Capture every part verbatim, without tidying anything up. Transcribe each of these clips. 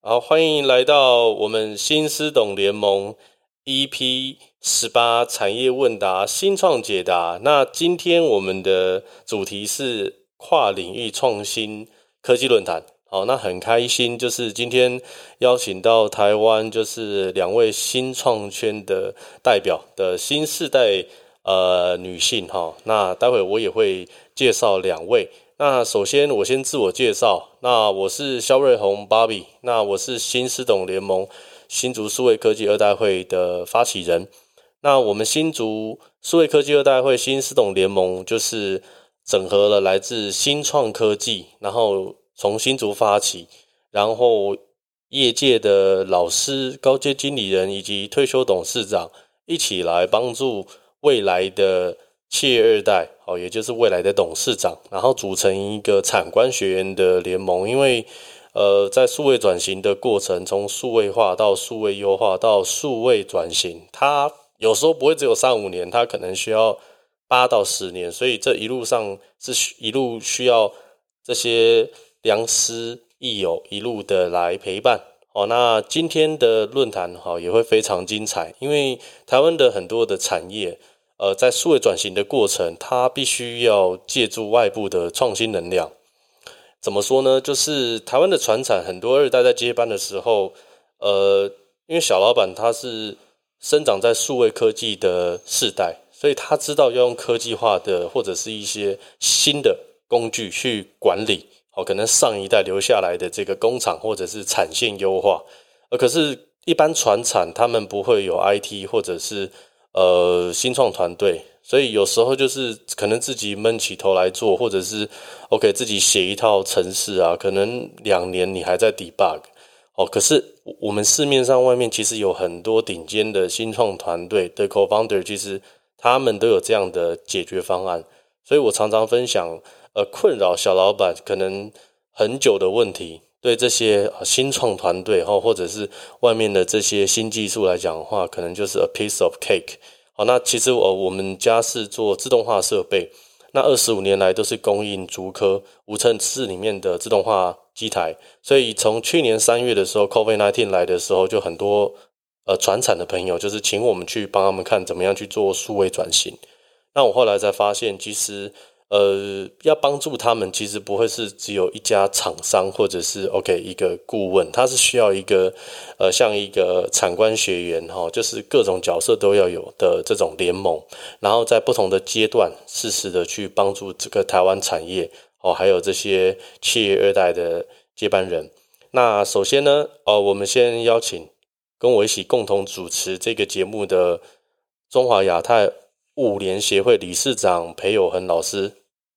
好，欢迎来到我们新思懂联盟 E P 十八产业问答新创解答。那今天我们的主题是跨领域创新科技论坛。好，那很开心，就是今天邀请到台湾就是两位新创圈的代表的新世代呃女性哈。那待会我也会介绍两位。那首先我先自我介绍，那我是肖瑞宏 Bobby， 那我是新思懂联盟新竹数位科技二代会的发起人。那我们新竹数位科技二代会新思懂联盟就是整合了来自新创科技，然后从新竹发起，然后业界的老师、高阶经理人以及退休董事长一起来帮助未来的企业二代，好，也就是未来的董事长，然后组成一个产官学员的联盟。因为呃，在数位转型的过程，从数位化到数位优化到数位转型，它有时候不会只有三五年，它可能需要八到十年，所以这一路上是一路需要这些良师益友一路的来陪伴。好，那今天的论坛好也会非常精彩，因为台湾的很多的产业。呃，在数位转型的过程，它必须要借助外部的创新能量。怎么说呢？就是台湾的传产很多二代在接班的时候，呃，因为小老板他是生长在数位科技的世代，所以他知道要用科技化的或者是一些新的工具去管理。好，可能上一代留下来的这个工厂或者是产线优化，呃，可是一般传产他们不会有 I T 或者是呃，新创团队，所以有时候就是可能自己闷起头来做，或者是 OK 自己写一套程式啊，可能两年你还在 debug。哦，可是我们市面上外面其实有很多顶尖的新创团队的 co-founder， 其实他们都有这样的解决方案。所以我常常分享，呃，困扰小老板可能很久的问题。对这些新创团队或者是外面的这些新技术来讲的话，可能就是 a piece of cake。好，那其实我我们家是做自动化设备，那二十五年来都是供应竹科无尘室里面的自动化机台，所以从去年三月的时候 COVID 十九 来的时候，就很多呃传产的朋友就是请我们去帮他们看怎么样去做数位转型。那我后来才发现，其实呃，要帮助他们，其实不会是只有一家厂商或者是 OK 一个顾问，他是需要一个呃，像一个产官学员哈，就是各种角色都要有的这种联盟，然后在不同的阶段，适时的去帮助这个台湾产业哦，还有这些企业二代的接班人。那首先呢，呃，我们先邀请跟我一起共同主持这个节目的中华亚太物联协会理事长裴友恒老师。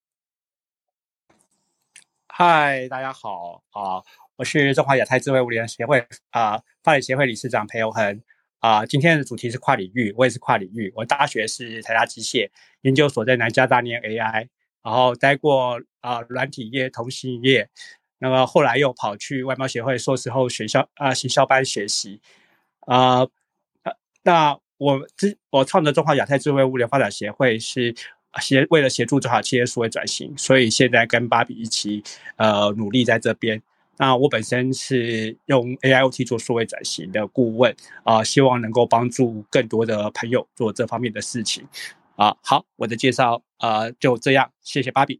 嗨，大家好啊、呃！我是中华亚太智慧物联协会啊、呃、发展协会理事长裴友恒啊、呃。今天的主题是跨领域，我也是跨领域。我大学是台大机械研究所，在南加大念 A I， 然后待过啊、呃、软体业、通信业，那么后来又跑去外贸协会硕士后学校啊、呃、行销班学习啊、呃。那我之我创的中华亚太智慧物联发展协会是。协为了协助中小企业数位转型，所以现在跟芭比一起呃努力在这边。那我本身是用 A I O T 做数位转型的顾问啊、呃，希望能够帮助更多的朋友做这方面的事情啊、呃。好，我的介绍呃就这样，谢谢芭比。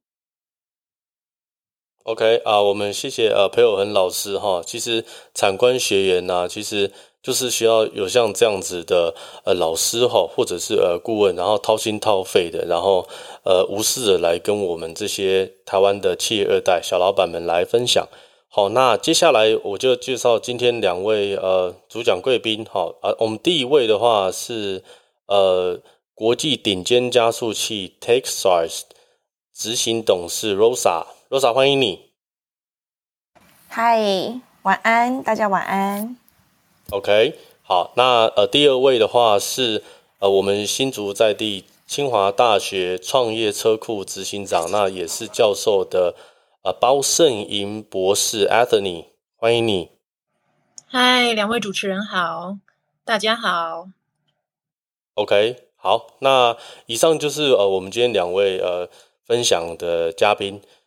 OK 啊，我们谢谢呃裴友恒老师哈。其实产官学员呐、啊，其实就是需要有像这样子的呃老师哈，或者是呃顾问，然后掏心掏肺的，然后呃无私的来跟我们这些台湾的企业二代小老板们来分享。好，那接下来我就介绍今天两位呃主讲贵宾。好啊，我们第一位的话是呃国际顶尖加速器 Texas 执行董事 Rosa。Rosa， 欢迎你。 嗨，晚安，大家晚安。 OK， 好，那呃第二位的话是呃我们新竹在地清华大学创业车库执行长，那也是教授的呃包胜银博士 Anthony， 欢迎你。 嗨，两位主持人好，大家好。 OK， 好，那以上就是呃我们今天两位呃分享的嘉宾。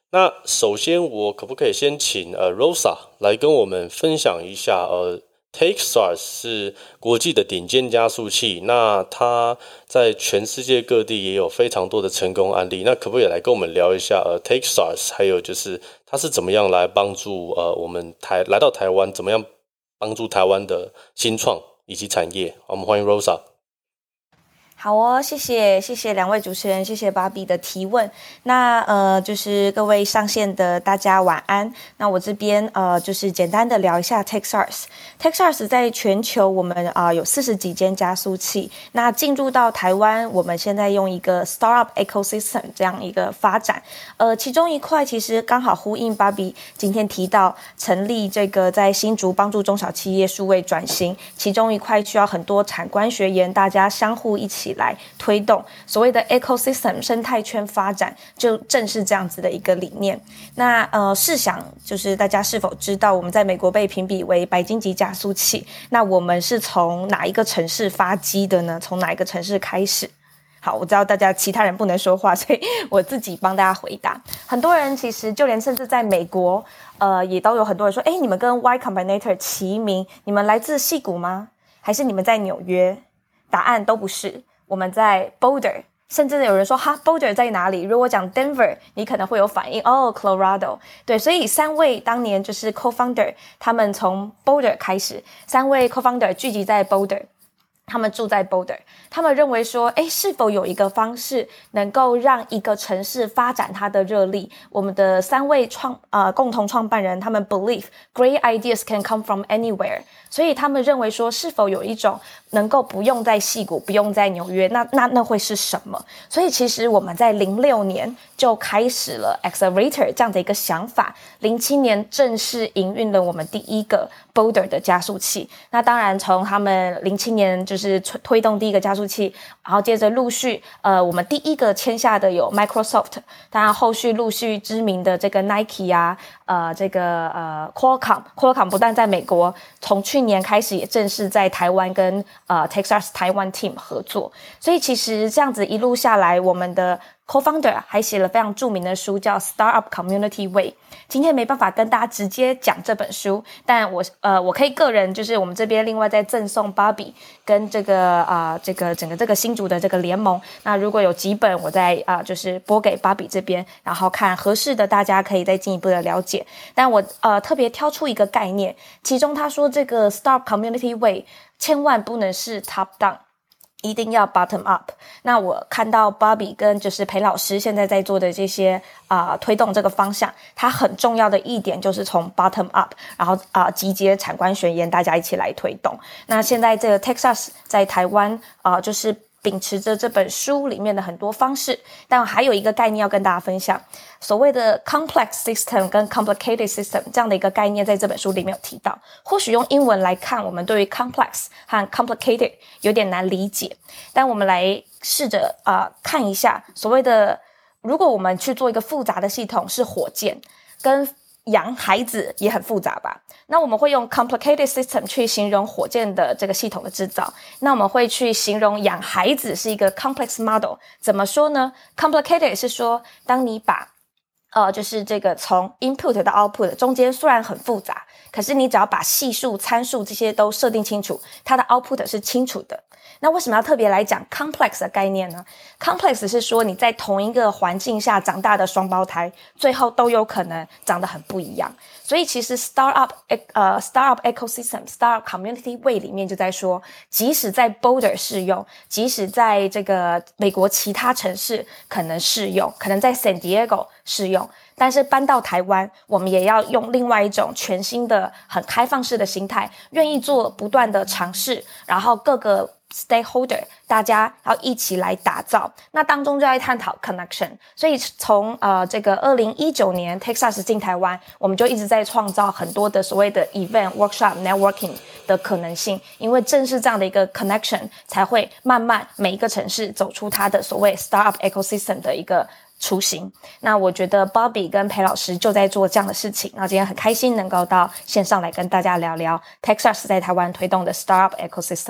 那首先我可不可以先请呃 Rosa 来跟我们分享一下呃 Techstars 是国际的顶尖加速器，那它在全世界各地也有非常多的成功案例，那可不可以来跟我们聊一下呃 Techstars， 还有就是它是怎么样来帮助呃我们台来到台湾，怎么样帮助台湾的新创以及产业？我们欢迎 Rosa。 好哦，谢谢谢谢两位主持人，谢谢芭比的提问。那呃，就是各位上线的大家晚安。那我这边呃，就是简单的聊一下 Techstars。Techstars 在全球我们啊、呃、有四十几间加速器。那进入到台湾，我们现在用一个 Startup Ecosystem 这样一个发展。呃，其中一块其实刚好呼应芭比今天提到成立这个在新竹帮助中小企业数位转型，其中一块需要很多产官学研大家相互一起来推动所谓的 ecosystem 生态圈发展，就正是这样子的一个理念。那呃，试想就是大家是否知道，我们在美国被评比为白金级加速器，那我们是从哪一个城市发迹的呢？从哪一个城市开始？好，我知道大家其他人不能说话，所以我自己帮大家回答。很多人其实就连甚至在美国，呃，也都有很多人说，哎，你们跟 Y Combinator 齐名，你们来自矽谷吗？还是你们在纽约？答案都不是。我们在 Boulder， 甚至有人说哈 Boulder 在哪里？如果讲 Denver， 你可能会有反应哦 Colorado。对，所以三位当年就是 co-founder， 他们从 Boulder 开始，三位 co-founder 聚集在 Boulder。他们住在 Boulder， 他们认为说，诶，是否有一个方式能够让一个城市发展它的热力？我们的三位创呃共同创办人，他们 believe great ideas can come from anywhere， 所以他们认为说，是否有一种能够不用在矽谷，不用在纽约，那那那会是什么？所以其实我们在零六年就开始了 Accelerator 这样的一个想法，零七年正式营运了我们第一个 Boulder 的加速器。那当然从他们零七年就就是推动第一个加速器，然后接着陆续，呃，我们第一个签下的有 Microsoft， 当然后续陆续知名的这个 Nike 啊，呃，这个呃 Qualcomm，Qualcomm 不但在美国，从去年开始也正式在台湾跟呃 Techstars 台湾 team 合作，所以其实这样子一路下来，我们的co-founder 还写了非常著名的书叫 Startup Community Way。 今天没办法跟大家直接讲这本书，但我呃我可以个人就是我们这边另外再赠送芭比跟这个啊、呃、这个整个这个新竹的这个联盟，那如果有几本我再啊、呃、就是拨给芭比这边，然后看合适的大家可以再进一步的了解。但我呃特别挑出一个概念，其中他说这个 Startup Community Way 千万不能是 top down，一定要 bottom up。 那我看到 Bobby 跟就是裴老师现在在做的这些啊、呃、推动这个方向，它很重要的一点就是从 bottom up， 然后啊、呃、集结产官学研，大家一起来推动。那现在这个 Techstars 在台湾啊、呃、就是秉持着这本书里面的很多方式，但还有一个概念要跟大家分享，所谓的 complex system 跟 complicated system 这样的一个概念在这本书里面有提到。或许用英文来看，我们对于 complex 和 complicated 有点难理解，但我们来试着啊、呃、看一下所谓的，如果我们去做一个复杂的系统是火箭，跟养孩子也很复杂吧，那我们会用 complicated system 去形容火箭的这个系统的制造，那我们会去形容养孩子是一个 complex model。 怎么说呢？ complicated 是说当你把呃，就是这个从 input 到 output 中间虽然很复杂，可是你只要把系数参数这些都设定清楚，它的 output 是清楚的。那为什么要特别来讲 complex 的概念呢？ complex 是说你在同一个环境下长大的双胞胎，最后都有可能长得很不一样。所以其实 startup 呃 startup ecosystem startup community way 里面就在说，即使在 Boulder 适用，即使在这个美国其他城市可能适用，可能在 San Diego 适用，但是搬到台湾，我们也要用另外一种全新的很开放式的心态，愿意做不断的尝试，然后各个 stakeholder 大家要一起来打造，那当中就在探讨 connection。 所以从呃这个二零一九年 Techstars 进台湾，我们就一直在创造很多的所谓的 event workshop networking 的可能性，因为正是这样的一个 connection 才会慢慢每一个城市走出它的所谓 startup ecosystem 的一个雏形。那我觉得 Bobby 跟裴老师就在做这样的事情，那今天很开心能够到线上来跟大家聊聊 Techstars 在台湾推动的 startup ecosystem。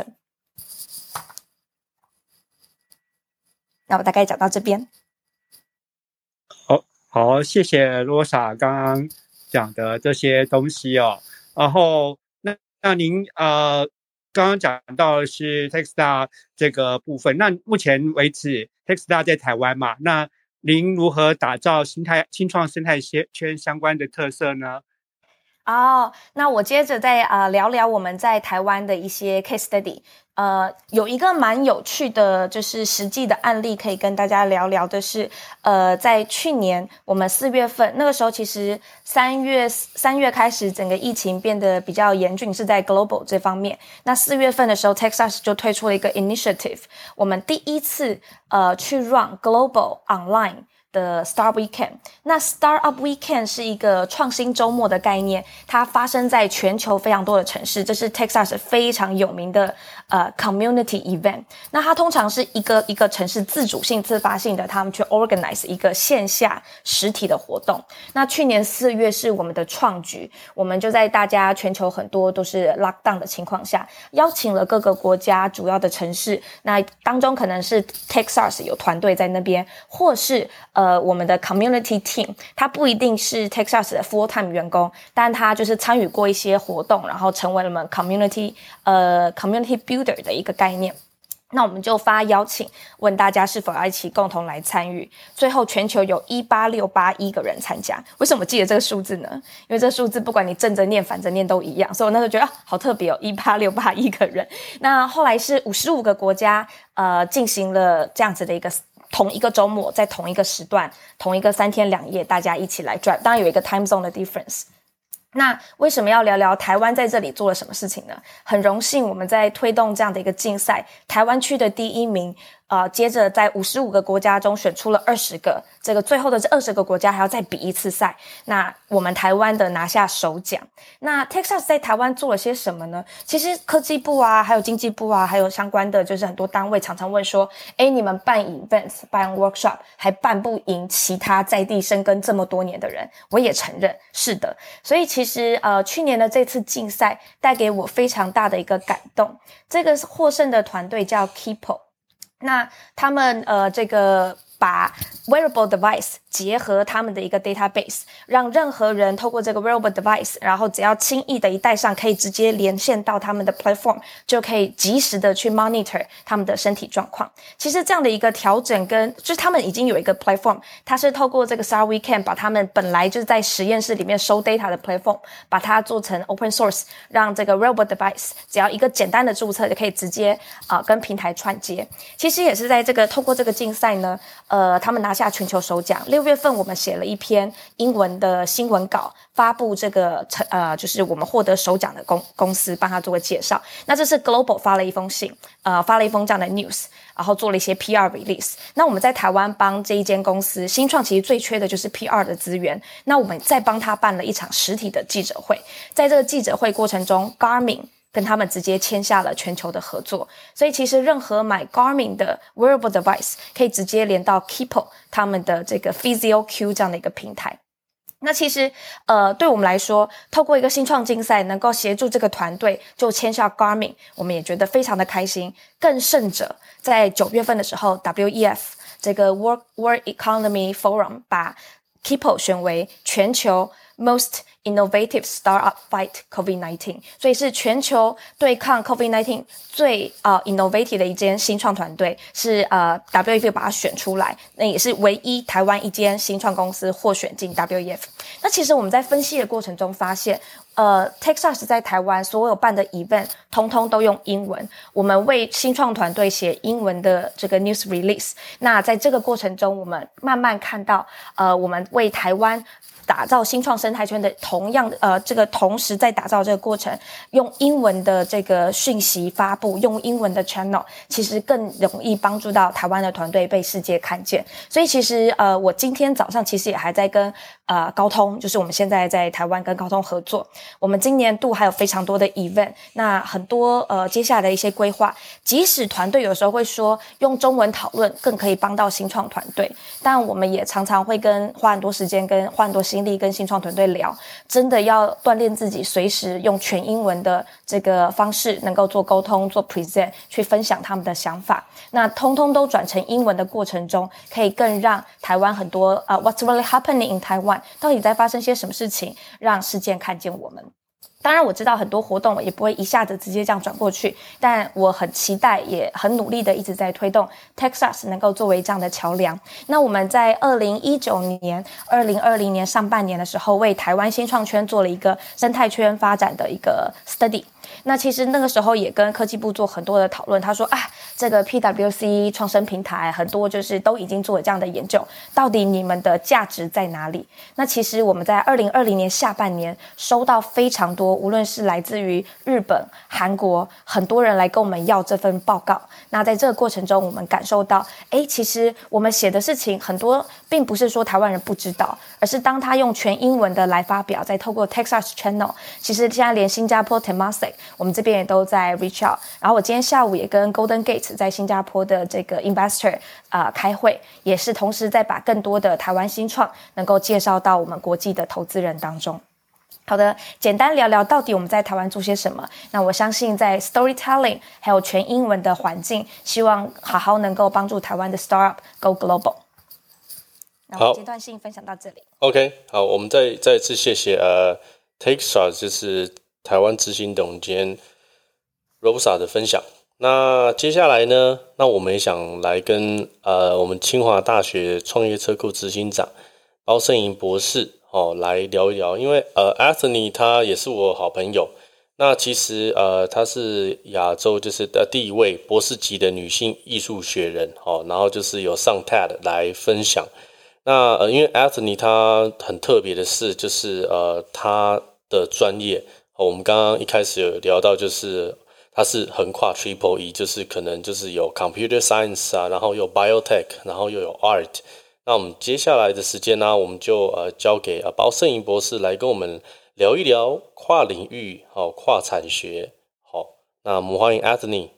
那我大概讲到这边。 好， 好，谢谢罗莎刚刚讲的这些东西哦。然后那那您呃刚刚讲到的是 Techstar 这个部分，那目前为止 Techstar 在台湾嘛，那您如何打造新态新创生态圈相关的特色呢？ 哦，那我接着再呃聊聊我们在台湾的一些 case study。呃，有一个蛮有趣的，就是实际的案例可以跟大家聊聊的是，呃，在去年我们四月份那个时候，其实三月三月开始，整个疫情变得比较严峻，是在 global 这方面。那四月份的时候 ，Techstars 就推出了一个 initiative， 我们第一次呃去 run global online的 Start Weekend。 那 Startup Weekend 是一个创新周末的概念，它发生在全球非常多的城市，这是 Techstars 非常有名的呃 community event。 那它通常是一个一个城市自主性自发性的，他们去 organize 一个线下实体的活动。那去年四月是我们的创举，我们就在大家全球很多都是 lockdown 的情况下，邀请了各个国家主要的城市，那当中可能是 Techstars 有团队在那边，或是呃我们的 community team， 他不一定是 Techstars 的 full time 员工，但他就是参与过一些活动，然后成为了我们 community 呃 community builder 的一个概念。那我们就发邀请，问大家是否要一起共同来参与。最后全球有一八六八一个人参加。为什么记得这个数字呢？因为这个数字不管你正着念反着念都一样，所以我那时候觉得、啊、好特别哦，一八六八一个人。那后来是五十五个国家呃进行了这样子的一个同一个周末，在同一个时段，同一个三天两夜，大家一起来 drive， 当然有一个 time zone 的 difference。那为什么要聊聊台湾在这里做了什么事情呢？很荣幸我们在推动这样的一个竞赛，台湾区的第一名，呃，接着在五十五个国家中选出了二十个，这个最后的这二十个国家还要再比一次赛，那我们台湾的拿下首奖。那 Techstars 在台湾做了些什么呢？其实科技部啊，还有经济部啊，还有相关的就是很多单位常常问说，诶，你们办 events 办 workshop 还办不赢其他在地生根这么多年的人。我也承认是的，所以其实呃去年的这次竞赛带给我非常大的一个感动。这个获胜的团队叫 Keepo， 那他们呃这个把 wearable device 结合他们的一个 database， 让任何人透过这个 wearable device， 然后只要轻易的一戴上，可以直接连线到他们的 platform， 就可以及时的去 monitor 他们的身体状况。其实这样的一个调整跟就是他们已经有一个 platform， 它是透过这个 Star Weekend 把他们本来就是在实验室里面收 data 的 platform， 把它做成 open source， 让这个 wearable device 只要一个简单的注册就可以直接啊、呃、跟平台串接。其实也是在这个透过这个竞赛呢，呃，他们拿下全球首奖。六月份我们写了一篇英文的新闻稿，发布这个呃，就是我们获得首奖的公公司，帮他做个介绍。那这是 Global 发了一封信，呃，发了一封这样的 news， 然后做了一些 P R release。那我们在台湾帮这一间公司新创，其实最缺的就是 P R 的资源。那我们再帮他办了一场实体的记者会，在这个记者会过程中 ，Garmin跟他们直接签下了全球的合作，所以其实任何买 Garmin 的 wearable device 可以直接连到 Keepo 他们的这个 PhysioQ 这样的一个平台。那其实呃，对我们来说，透过一个新创竞赛能够协助这个团队就签下 Garmin， 我们也觉得非常的开心。更甚者，在九月份的时候 W E F 这个 World, World Economy Forum 把 Keepo 选为全球 Most Innovative Startup Fight COVID 十九， 所以是全球对抗 COVID 十九 最呃 innovative 的一间新创团队，是呃 W E F 把它选出来，那也是唯一台湾一间新创公司获选进 W E F。 那其实我们在分析的过程中发现，呃 Techstars 在台湾所有办的 event 通通都用英文，我们为新创团队写英文的这个 news release。 那在这个过程中，我们慢慢看到呃我们为台湾打造新创生态圈的同样呃，这个同时在打造这个过程，用英文的这个讯息发布，用英文的 channel， 其实更容易帮助到台湾的团队被世界看见。所以其实呃，我今天早上其实也还在跟呃高通，就是我们现在在台湾跟高通合作，我们今年度还有非常多的 event， 那很多呃接下来的一些规划，即使团队有时候会说用中文讨论更可以帮到新创团队，但我们也常常会跟花很多时间跟花很多心力跟新创团队聊， 真的要锻炼自己，随时用全英文的这个方式能够做沟通、做 present， 去分享他们的想法。那通通都转成英文的过程中，可以更让台湾很多呃、uh, What's really happening in Taiwan， 到底在发生些什么事情，让世界看见我们。当然我知道很多活动也不会一下子直接这样转过去，但我很期待也很努力的一直在推动 Texas 能够作为这样的桥梁。那我们在二零一九年二零二零年上半年的时候，为台湾新创圈做了一个生态圈发展的一个 study。那其实那个时候也跟科技部做很多的讨论，他说啊，这个 P W C 创生平台很多就是都已经做了这样的研究，到底你们的价值在哪里？那其实我们在二零二零年下半年收到非常多，无论是来自于日本、韩国，很多人来跟我们要这份报告。那在这个过程中，我们感受到，诶，其实我们写的事情很多并不是说台湾人不知道，而是当他用全英文的来发表，再透过 Texas Channel， 其实现在连新加坡 Temasek我们这边也都在 reach out。然后我今天下午也跟 Golden Gate 在新加坡的这个 investor 呃开会，也是同时在把更多的台湾新创能够介绍到我们国际的投资人当中。好的，简单聊聊到底我们在台湾做些什么。那我相信在 storytelling 还有全英文的环境，希望好好能够帮助台湾的 startup go global。那我阶段性分享到这里。 OK， 好，我们再再次谢谢呃 Texas 就是台湾执行总监 Rosa 的分享。那接下来呢，那我们也想来跟呃我们清华大学创业车库执行长包胜营博士哦来聊一聊，因为呃 Anthony 他也是我好朋友。那其实呃她是亚洲就是呃第一位博士级的女性艺术学人哦，然后就是有上 T E D 来分享。那呃因为 Anthony 他很特别的是就是呃他的专业、哦、我们刚刚一开始有聊到就是他是横跨 Triple E， 就是可能就是有 Computer Science 啊，然后有 Biotech， 然后又有 Art。那我们接下来的时间呢、啊，我们就呃交给呃包胜营博士来跟我们聊一聊跨领域、哦、跨产学。好、哦，那我们欢迎 Anthony。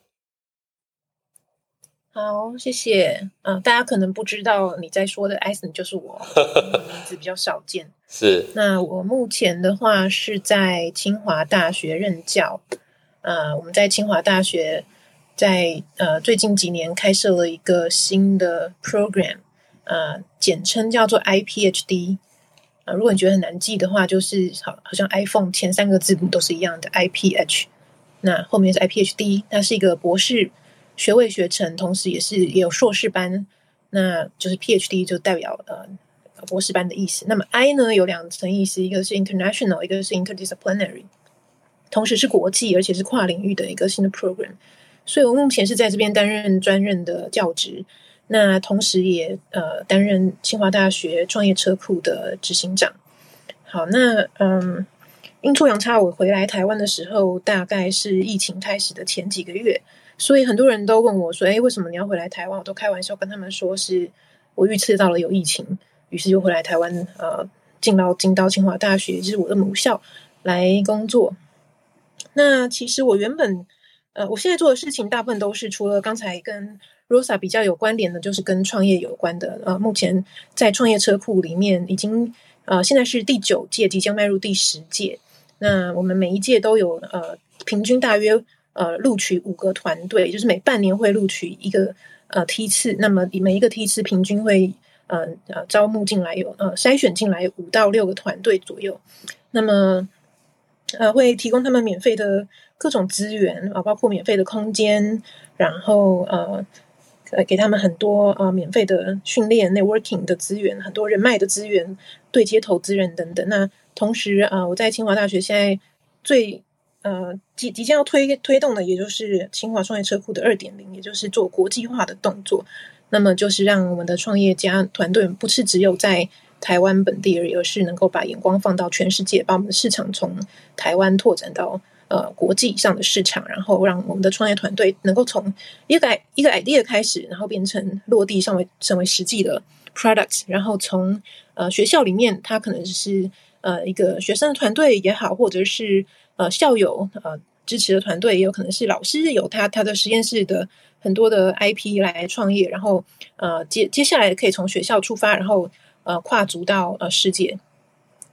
好，谢谢。嗯、呃，大家可能不知道你在说的 Anthony 就是我，名字比较少见。 是。 那我目前的话是在清华大学任教。呃，我们在清华大学在呃最近几年开设了一个新的 program。呃，简称叫做 I P H D。呃，如果你觉得很难记的话，就是好好像 iPhone 前三个字母都是一样的 I P H， 那后面是 I P H D， 它是一个博士学位学程，同时也是也有硕士班，那就是 P H D 就代表呃博士班的意思。那么 I 呢有两层意思，一个是 international， 一个是 interdisciplinary， 同时是国际而且是跨领域的一个新的 program。所以我目前是在这边担任专任的教职。那同时也呃担任清华大学创业车库的执行长。好，那嗯，阴错阳差，我回来台湾的时候，大概是疫情开始的前几个月，所以很多人都问我说：“哎，为什么你要回来台湾？”我都开玩笑跟他们说，是我预测到了有疫情，于是就回来台湾，呃，进到进到清华大学，就是我的母校来工作。那其实我原本呃，我现在做的事情大部分都是除了刚才跟Rosa 比较有关联的，就是跟创业有关的。呃，目前在创业车库里面，已经呃现在是第九届，即将迈入第十届。那我们每一届都有呃平均大约呃录取五个团队，就是每半年会录取一个呃梯次。那么每一个梯次平均会呃呃招募进来有呃筛选进来五到六个团队左右。那么呃会提供他们免费的各种资源啊，包括免费的空间，然后呃。呃，给他们很多呃免费的训练 networking 的资源，很多人脉的资源，对接投资人等等。那同时呃，我在清华大学现在最呃即即将要推推动的，也就是清华创业车库的 二点零， 也就是做国际化的动作。那么就是让我们的创业家团队不是只有在台湾本地而已，而是能够把眼光放到全世界，把我们的市场从台湾拓展到呃，国际上的市场，然后让我们的创业团队能够从一个一个 idea 开始，然后变成落地成为成为实际的 product， 然后从呃学校里面，它可能是呃一个学生的团队也好，或者是呃校友呃支持的团队，也有可能是老师有他他的实验室的很多的 I P 来创业，然后呃接接下来可以从学校出发，然后呃跨足到呃世界。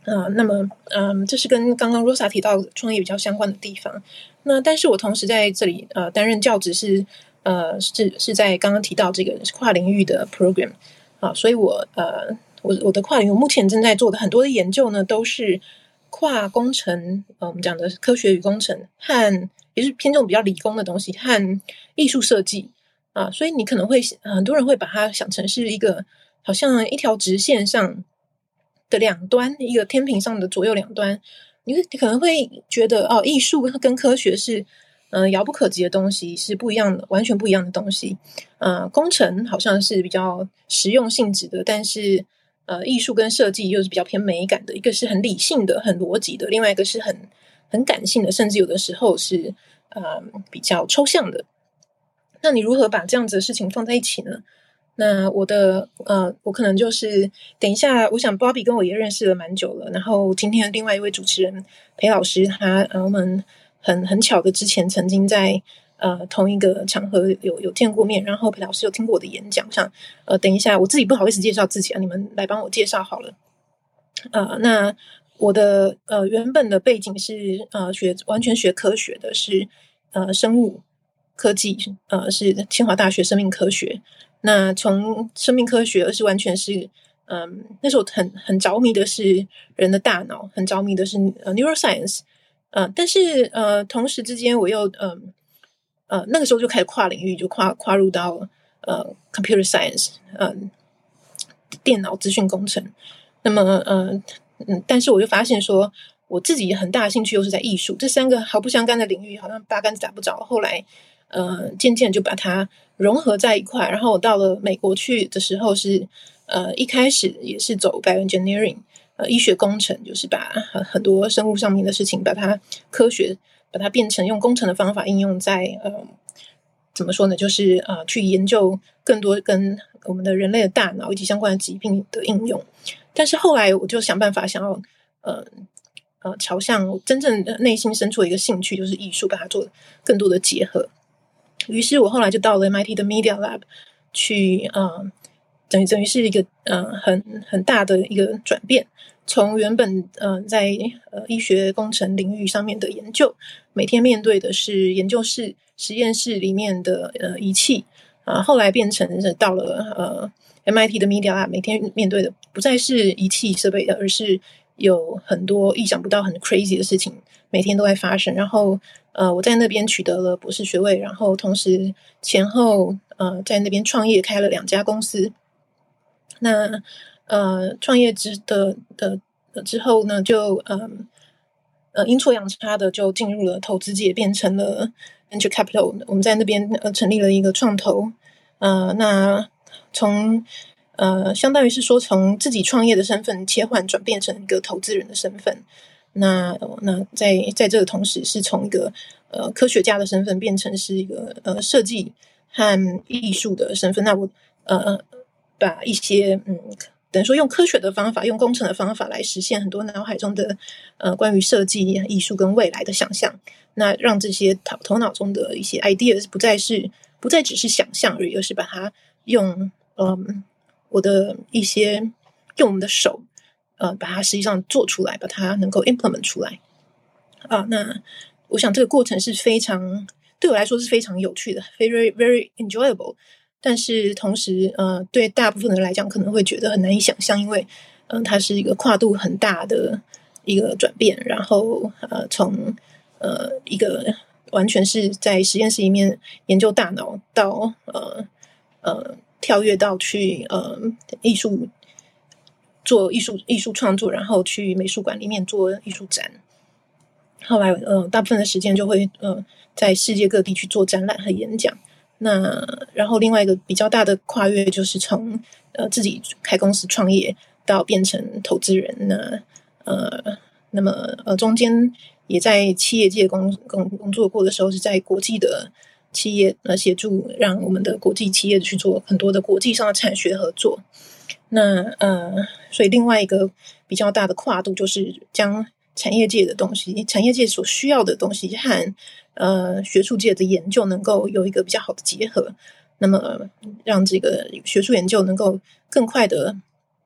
呃，那么嗯，这是跟刚刚 Rosa 提到创业比较相关的地方。那但是我同时在这里呃担任教职是呃是是在刚刚提到这个跨领域的 program 啊，所以我呃我我的跨领域我目前正在做的很多的研究呢，都是跨工程，呃我们讲的科学与工程和也是偏重比较理工的东西和艺术设计啊，所以你可能会很多人会把它想成是一个好像一条直线上的两端，一个天平上的左右两端，你可能会觉得哦，艺术跟科学是嗯、呃、遥不可及的东西，是不一样的，完全不一样的东西。呃，工程好像是比较实用性质的，但是呃，艺术跟设计又是比较偏美感的，一个是很理性的、很逻辑的，另外一个是很很感性的，甚至有的时候是呃比较抽象的。那你如何把这样子的事情放在一起呢？那我的呃，我可能就是等一下，我想 Bobby 跟我也认识了蛮久了，然后今天另外一位主持人裴老师，他呃，我们很很巧的之前曾经在呃同一个场合有有见过面，然后裴老师有听过我的演讲，想呃等一下我自己不好意思介绍自己啊，你们来帮我介绍好了。呃，那我的呃原本的背景是呃学完全学科学的，是呃生物科技，呃是清华大学生命科学。那从生命科学是完全是，嗯，那时候很很着迷的是人的大脑，很着迷的是呃 neuroscience， 呃，但是呃同时之间我又嗯 呃, 呃那个时候就开始跨领域，就跨跨入到呃 computer science， 嗯、呃，电脑资讯工程。那么呃嗯，但是我就发现说，我自己很大的兴趣又是在艺术，这三个毫不相干的领域，好像八竿子打不着。后来呃渐渐就把它融合在一块，然后我到了美国去的时候是呃一开始也是走 bioengineering， 呃医学工程，就是把很多生物上面的事情把它科学把它变成用工程的方法应用在呃怎么说呢，就是呃去研究更多跟我们的人类的大脑以及相关的疾病的应用。但是后来我就想办法想要呃呃朝向真正内心深处的一个兴趣，就是艺术，把它做更多的结合。于是我后来就到了 M I T 的 Media Lab 去，呃，等于等于是一个呃很很大的一个转变，从原本呃在呃医学工程领域上面的研究，每天面对的是研究室实验室里面的呃仪器，啊、呃，后来变成是到了呃 M I T 的 Media Lab， 每天面对的不再是仪器设备的，而是有很多意想不到很 crazy 的事情每天都在发生。然后呃我在那边取得了博士学位，然后同时前后呃在那边创业开了两家公司。那呃创业之的的之后呢，就呃呃阴错阳差的就进入了投资界，变成了 venture capital。我们在那边呃成立了一个创投，呃那从呃相当于是说从自己创业的身份切换转变成一个投资人的身份。那那在在这个同时，是从一个呃科学家的身份变成是一个呃设计和艺术的身份。那我呃把一些嗯等于说用科学的方法，用工程的方法来实现很多脑海中的呃关于设计、艺术跟未来的想象。那让这些头头脑中的一些 ideas 不再是不再只是想象而已，而是把它用嗯我的一些用我们的手。呃，把它实际上做出来，把它能够 implement 出来啊。那我想这个过程是非常对我来说是非常有趣的 ，very very enjoyable。但是同时，呃，对大部分人来讲可能会觉得很难以想象，因为嗯、呃，它是一个跨度很大的一个转变。然后呃，从呃一个完全是在实验室里面研究大脑，到呃呃跳跃到去呃艺术。做艺术艺术创作，然后去美术馆里面做艺术展。后来呃，大部分的时间就会呃在世界各地去做展览和演讲。那然后另外一个比较大的跨越，就是从呃自己开公司创业到变成投资人。那呃，那么呃中间也在企业界工工工作过的时候，是在国际的企业呃协助让我们的国际企业去做很多的国际上的产学合作。那呃，所以另外一个比较大的跨度，就是将产业界的东西、产业界所需要的东西和呃学术界的研究能够有一个比较好的结合，那么让这个学术研究能够更快的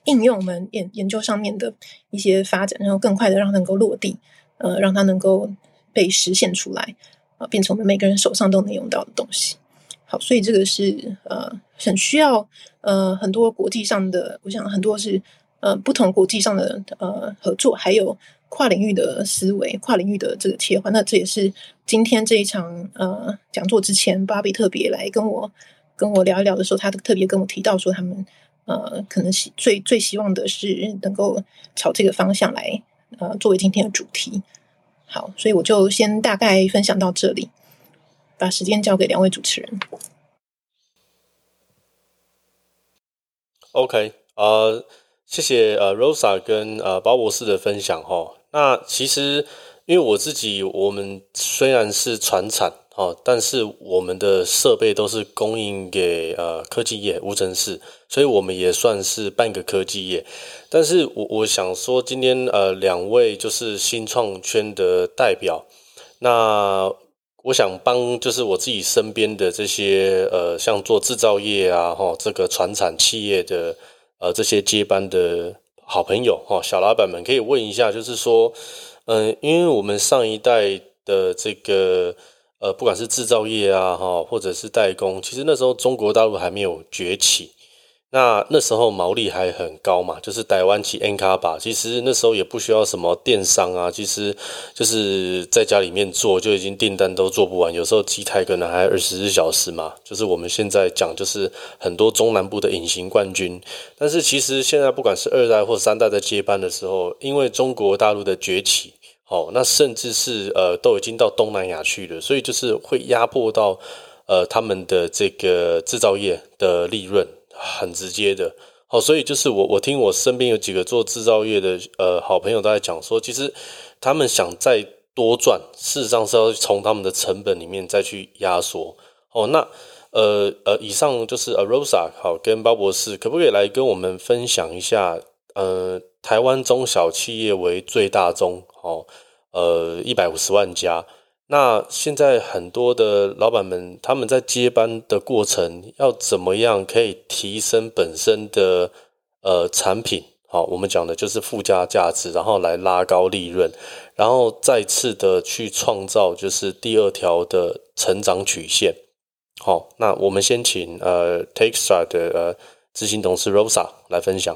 应用我们研研究上面的一些发展，然后更快的让它能够落地，呃，让它能够被实现出来，呃，变成我们每个人手上都能用到的东西。好，所以这个是呃很需要呃很多国际上的，我想很多是呃不同国际上的呃合作，还有跨领域的思维、跨领域的这个切换。那这也是今天这一场呃讲座之前，芭比特别来跟我跟我聊一聊的时候，他特别跟我提到说，他们呃可能最最希望的是能够朝这个方向来呃作为今天的主题。好，所以我就先大概分享到这里。把时间交给两位主持人。 OK， 呃，谢谢呃 Rosa 跟呃包博士的分享哈。那其实因为我自己，我们虽然是传产哦，但是我们的设备都是供应给呃科技业无尘室，所以我们也算是半个科技业。但是我我想说，今天呃两位就是新创圈的代表，那我想帮就是我自己身边的这些呃，像做制造业啊，哈，这个传产企业的呃这些接班的好朋友哈，小老板们可以问一下，就是说，嗯、呃，因为我们上一代的这个呃，不管是制造业啊，哈，或者是代工，其实那时候中国大陆还没有崛起。那那时候毛利还很高嘛，就是台湾起 N 卡吧，其实那时候也不需要什么电商啊，其实就是在家里面做就已经订单都做不完，有时候机台可能还二十四小时嘛，就是我们现在讲就是很多中南部的隐形冠军。但是其实现在不管是二代或三代在接班的时候，因为中国大陆的崛起，哦，那甚至是呃都已经到东南亚去了，所以就是会压迫到呃他们的这个制造业的利润。很直接的，好，所以就是我我听我身边有几个做制造业的呃好朋友都在讲说，其实他们想再多赚，事实上是要从他们的成本里面再去压缩。哦，那呃呃，以上就是呃 Rosa 好跟包博士，可不可以来跟我们分享一下？呃，台湾中小企业为最大宗，哦，呃，一百五十万家。那现在很多的老板们，他们在接班的过程，要怎么样可以提升本身的呃产品？好，我们讲的就是附加价值，然后来拉高利润，然后再次的去创造就是第二条的成长曲线。好，那我们先请呃 Techstars 的呃执行董事 Rosa 来分享。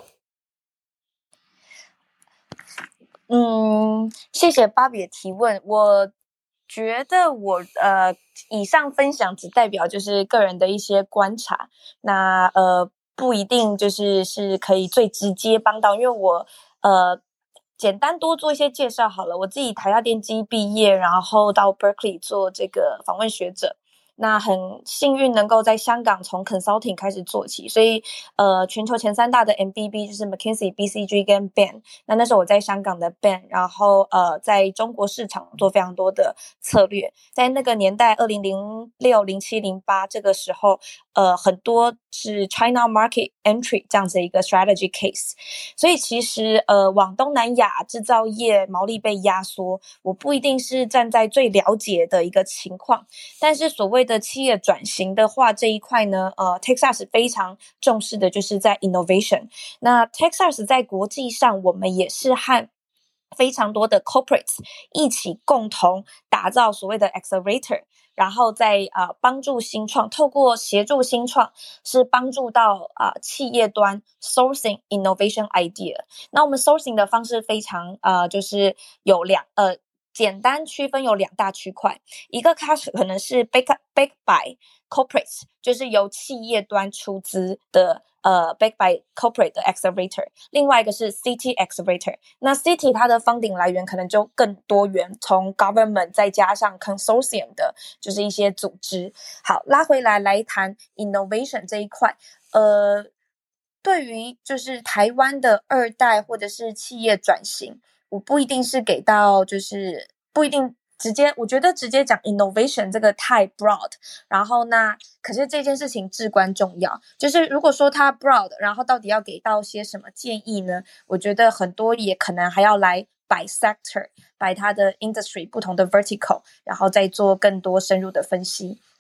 嗯，谢谢芭比的提问。我觉得我呃以上分享只代表就是个人的一些观察，那呃不一定就是是可以最直接帮到，因为我呃简单多做一些介绍好了。我自己台大电机毕业，然后到 Berkeley 做这个访问学者。那很幸运能够在香港从 consulting 开始做起，所以呃全球前三大的 M B B 就是 McKinsey、B C G 跟 Bain。那那时候我在香港的 Bain， 然后呃在中国市场做非常多的策略。在那个年代二零零六、零七、零八这个时候，呃很多是 China market entry 这样子一个 strategy case。所以其实呃往东南亚制造业毛利被压缩，我不一定是站在最了解的一个情况，但是所谓的企业转型的话，这一块呢，呃 Techstars 非常重视的就是在 innovation。那 Techstars 在国际上，我们也是和非常多的 corporates 一起共同打造所谓的 accelerator， 然后在呃帮助新创，透过协助新创是帮助到啊、呃、企业端 sourcing innovation idea。那我们 sourcing 的方式非常呃就是有两呃。简单区分有两大区块，一个开始可能是 back back by corporates， 就是由企业端出资的呃 back by corporate 的 accelerator， 另外一个是 city accelerator。那 city 它的 funding 来源可能就更多元，从 government 再加上 consortium 的，就是一些组织。好，拉回来来谈 innovation 这一块，呃，对于就是台湾的二代或者是企业转型。我不一定是给到，就是不一定直接，我觉得直接讲 innovation 这个太 broad， 然后那可是这件事情至关重要，就是如果说它 broad， 然后到底要给到些什么建议呢？我觉得很多也可能还要来 by sector， by 它的 industry 不同的 vertical， 然后再做更多深入的分析。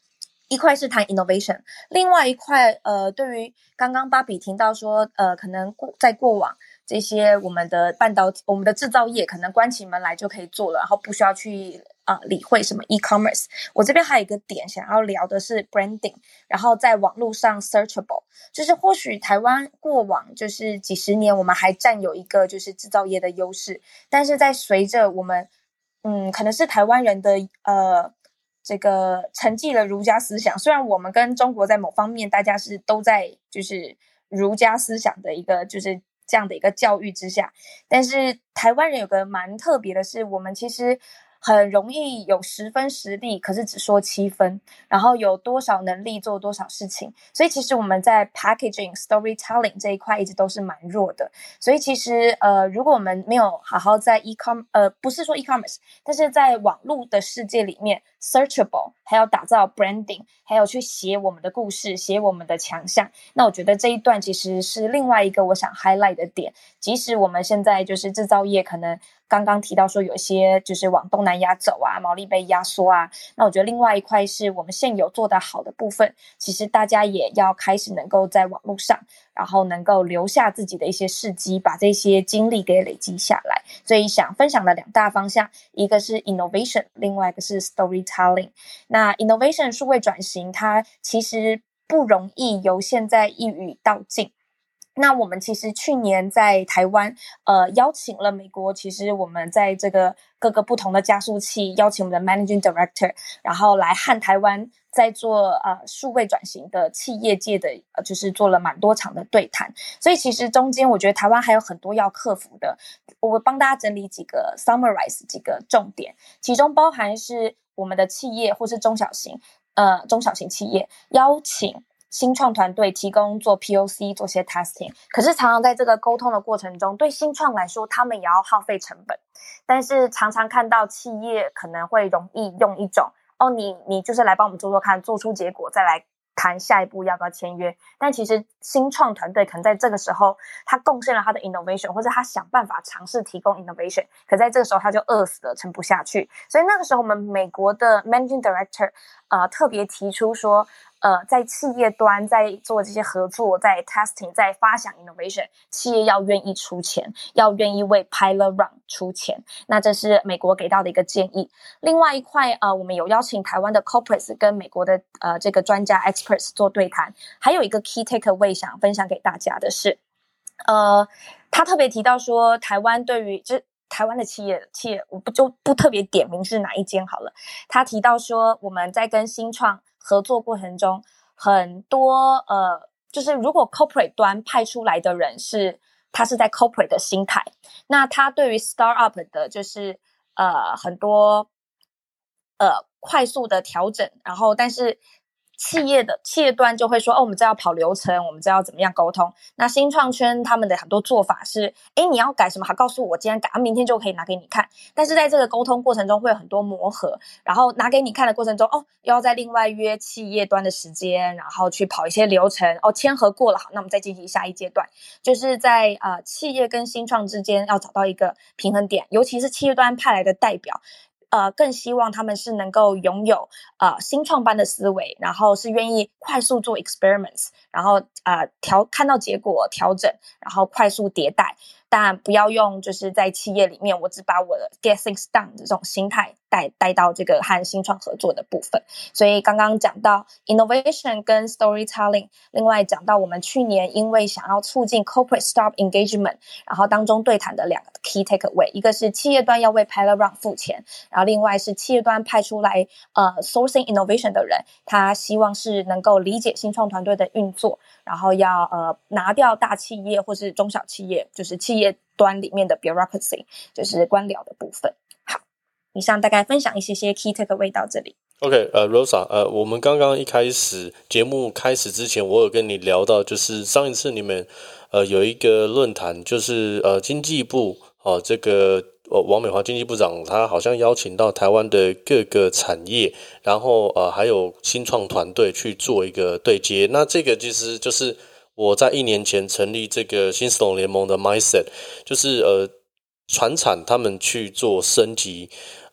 一块是谈 innovation， 另外一块呃，对于刚刚芭比提到说，呃，可能过在过往这些我们的半导体、我们的制造业可能关起门来就可以做了，然后不需要去啊、呃、理会什么 e-commerce。我这边还有一个点想要聊的是 branding， 然后在网络上 searchable， 就是或许台湾过往就是几十年我们还占有一个就是制造业的优势，但是在随着我们嗯可能是台湾人的呃。这个承继了儒家思想，虽然我们跟中国在某方面大家是都在就是儒家思想的一个就是这样的一个教育之下，但是台湾人有个蛮特别的是，我们其实很容易有十分实力，可是只说七分，然后有多少能力做多少事情，所以其实我们在 packaging、storytelling 这一块一直都是蛮弱的。所以其实呃，如果我们没有好好在 e-com 呃，不是说 e-commerce， 但是在网络的世界里面 searchable， 还要打造 branding， 还有去写我们的故事，写我们的强项，那我觉得这一段其实是另外一个我想 highlight 的点。即使我们现在就是制造业可能刚刚提到说有一些就是往东南亚走啊，毛利被压缩啊，那我觉得另外一块是我们现有做得好的部分，其实大家也要开始能够在网络上，然后能够留下自己的一些事迹，把这些经历给累积下来。所以想分享的两大方向，一个是 innovation， 另外一个是 storytelling。 那 innovation 数位转型它其实不容易由现在一语道尽，那我们其实去年在台湾呃邀请了美国，其实我们在这个各个不同的加速器邀请我们的 managing director， 然后来和台湾在做呃数位转型的企业界的呃就是做了蛮多场的对谈。所以其实中间我觉得台湾还有很多要克服的，我帮大家整理几个 summarize 几个重点，其中包含是我们的企业或是中小型呃中小型企业邀请新创团队提供做 P O C 做些 testing， 可是常常在这个沟通的过程中，对新创来说他们也要耗费成本，但是常常看到企业可能会容易用一种哦你你就是来帮我们做做看，做出结果再来谈下一步要不要签约，但其实新创团队可能在这个时候他贡献了他的 innovation， 或者他想办法尝试提供 innovation， 可在这个时候他就饿死了，撑不下去。所以那个时候我们美国的 managing director 呃特别提出说呃，在企业端在做这些合作，在 testing， 在发想 innovation， 企业要愿意出钱，要愿意为 pilot run 出钱，那这是美国给到的一个建议。另外一块呃，我们有邀请台湾的 corporates 跟美国的呃这个专家 experts 做对谈，还有一个 key takeaway 想分享给大家的是呃，他特别提到说台湾对于这台湾的企业企业我不就不特别点名是哪一间好了，他提到说我们在跟新创合作过程中，很多呃，就是如果 corporate 端派出来的人是他是在 corporate 的心态，那他对于 startup 的就是呃很多呃快速的调整，然后但是企业的企业端就会说哦，我们这要跑流程，我们这要怎么样沟通。那新创圈他们的很多做法是诶你要改什么，好告诉我今天改、啊、明天就可以拿给你看，但是在这个沟通过程中会有很多磨合，然后拿给你看的过程中哦，又要再另外约企业端的时间，然后去跑一些流程，哦签合过了，好，那我们再进行下一阶段，就是在呃企业跟新创之间要找到一个平衡点，尤其是企业端派来的代表呃，更希望他们是能够拥有呃新创般的思维，然后是愿意快速做 experiments， 然后呃调看到结果调整，然后快速迭代，但不要用就是在企业里面我只把我的 get things done 的这种心态带带到这个和新创合作的部分。所以刚刚讲到 innovation 跟 storytelling， 另外讲到我们去年因为想要促进 corporate startup engagement， 然后当中对谈的两个 key takeaway， 一个是企业端要为 pilot run 付钱，然后另外是企业端派出来呃 sourcing innovation 的人，他希望是能够理解新创团队的运作，然后要呃拿掉大企业或是中小企业，就是企业端里面的 bureaucracy， 就是官僚的部分。好，以上大概分享一些些 key takeaway 到这里。 OK， 呃 ，Rosa， 呃，我们刚刚一开始节目开始之前，我有跟你聊到，就是上一次你们呃有一个论坛，就是呃经济部哦、呃、这个呃王美华经济部长，他好像邀请到台湾的各个产业，然后呃还有新创团队去做一个对接。那这个其实就是我在一年前成立这个新思董联盟的 mindset， 就是呃传产他们去做升级。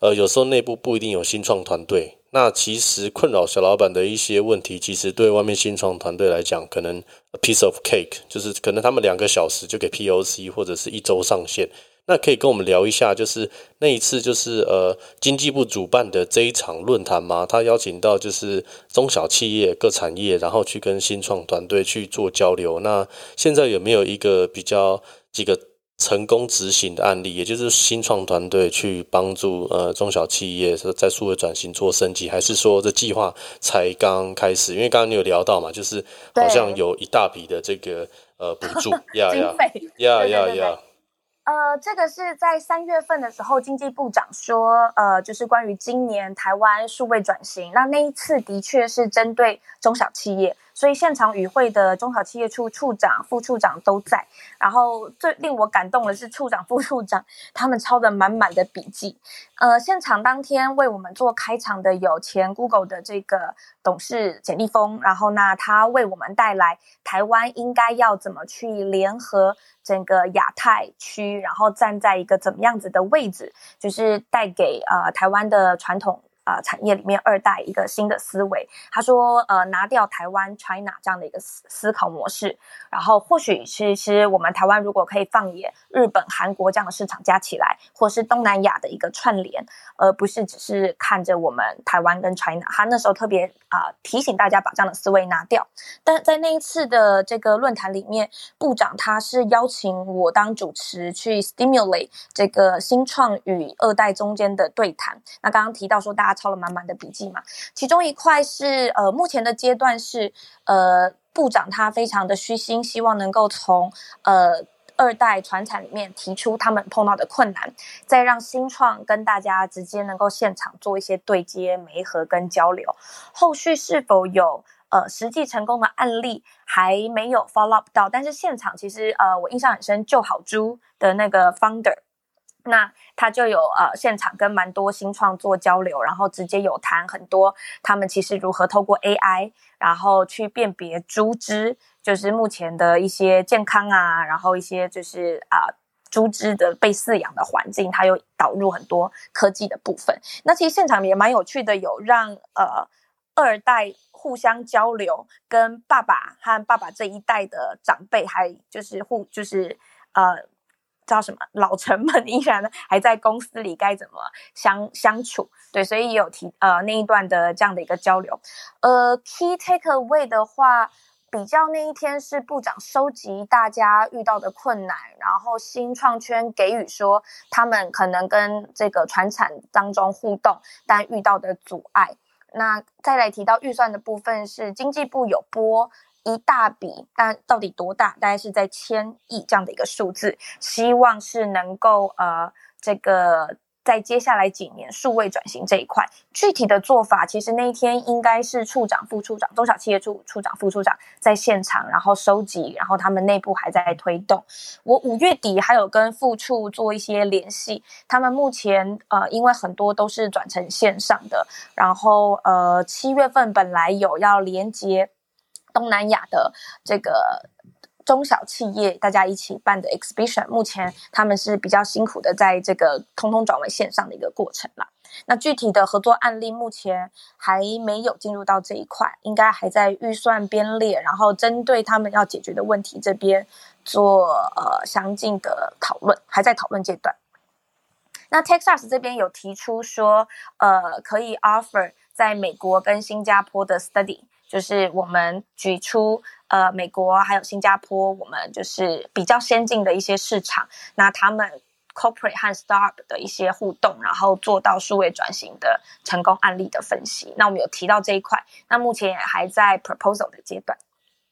呃，有时候内部不一定有新创团队。那其实困扰小老板的一些问题，其实对外面新创团队来讲，可能 a piece of cake， 就是可能他们两个小时就给 P O C， 或者是一周上线。那可以跟我们聊一下，就是那一次就是呃经济部主办的这一场论坛吗？他邀请到就是中小企业各产业，然后去跟新创团队去做交流。那现在有没有一个比较几个成功执行的案例，也就是新创团队去帮助呃中小企业在数位转型做升级，还是说这计划才刚开始？因为刚刚你有聊到嘛，就是好像有一大笔的这个呃补助，呀呀呀呀呀。 呃，这个是在三月份的时候，经济部长说，呃，就是关于今年台湾数位转型。那那一次的确是针对中小企业，所以现场与会的中小企业处处长、副处长都在。然后最令我感动的是处长、副处长他们抄的满满的笔记。呃，现场当天为我们做开场的有前 Google 的这个董事简立峰，然后那他为我们带来台湾应该要怎么去联合整个亚太区，然后站在一个怎么样子的位置，就是带给呃台湾的传统呃产业里面二代一个新的思维。他说呃拿掉台湾 China 这样的一个思思考模式，然后或许其实我们台湾如果可以放眼日本、韩国这样的市场加起来，或是东南亚的一个串联，而不是只是看着我们台湾跟 China。他那时候特别啊、呃、提醒大家把这样的思维拿掉。但在那一次的这个论坛里面，部长他是邀请我当主持去 stimulate 这个新创与二代中间的对谈。那刚刚提到说大家抄了满满的笔记嘛，其中一块是呃目前的阶段是呃部长他非常的虚心，希望能够从呃二代传产里面提出他们碰到的困难，再让新创跟大家直接能够现场做一些对接、媒合跟交流。后续是否有呃实际成功的案例还没有 follow up 到，但是现场其实呃我印象很深，就好猪的那个 founder。那他就有呃现场跟蛮多新创做交流，然后直接有谈很多他们其实如何透过 A I 然后去辨别猪只，就是目前的一些健康啊，然后一些就是啊、呃、猪只的被饲养的环境，它有导入很多科技的部分。那其实现场也蛮有趣的，有让呃二代互相交流，跟爸爸和爸爸这一代的长辈还就是互就是呃叫什么老臣们依然还在公司里该怎么相相处，对，所以也有提呃那一段的这样的一个交流。呃 key takeaway 的话，比较那一天是部长收集大家遇到的困难，然后新创圈给予说他们可能跟这个传产当中互动但遇到的阻碍。那再来提到预算的部分，是经济部有拨一大笔，但到底多大？大概是在千亿这样的一个数字，希望是能够呃这个在接下来几年数位转型这一块，具体的做法，其实那一天应该是处长、副处长、中小企业处处长、副处长在现场，然后收集，然后他们内部还在推动。我五月底还有跟副处做一些联系，他们目前呃因为很多都是转成线上的，然后呃七月份本来有要连接东南亚的这个中小企业大家一起办的 exhibition， 目前他们是比较辛苦的在这个通通转为线上的一个过程啦。那具体的合作案例目前还没有进入到这一块，应该还在预算编列，然后针对他们要解决的问题这边做呃详尽的讨论，还在讨论阶段。那 Texas 这边有提出说呃可以 offer 在美国跟新加坡的 study，就是我们举出呃美国还有新加坡，我们就是比较先进的一些市场，那他们 corporate 和 startup 的一些互动，然后做到数位转型的成功案例的分析。那我们有提到这一块，那目前也还在 proposal 的阶段。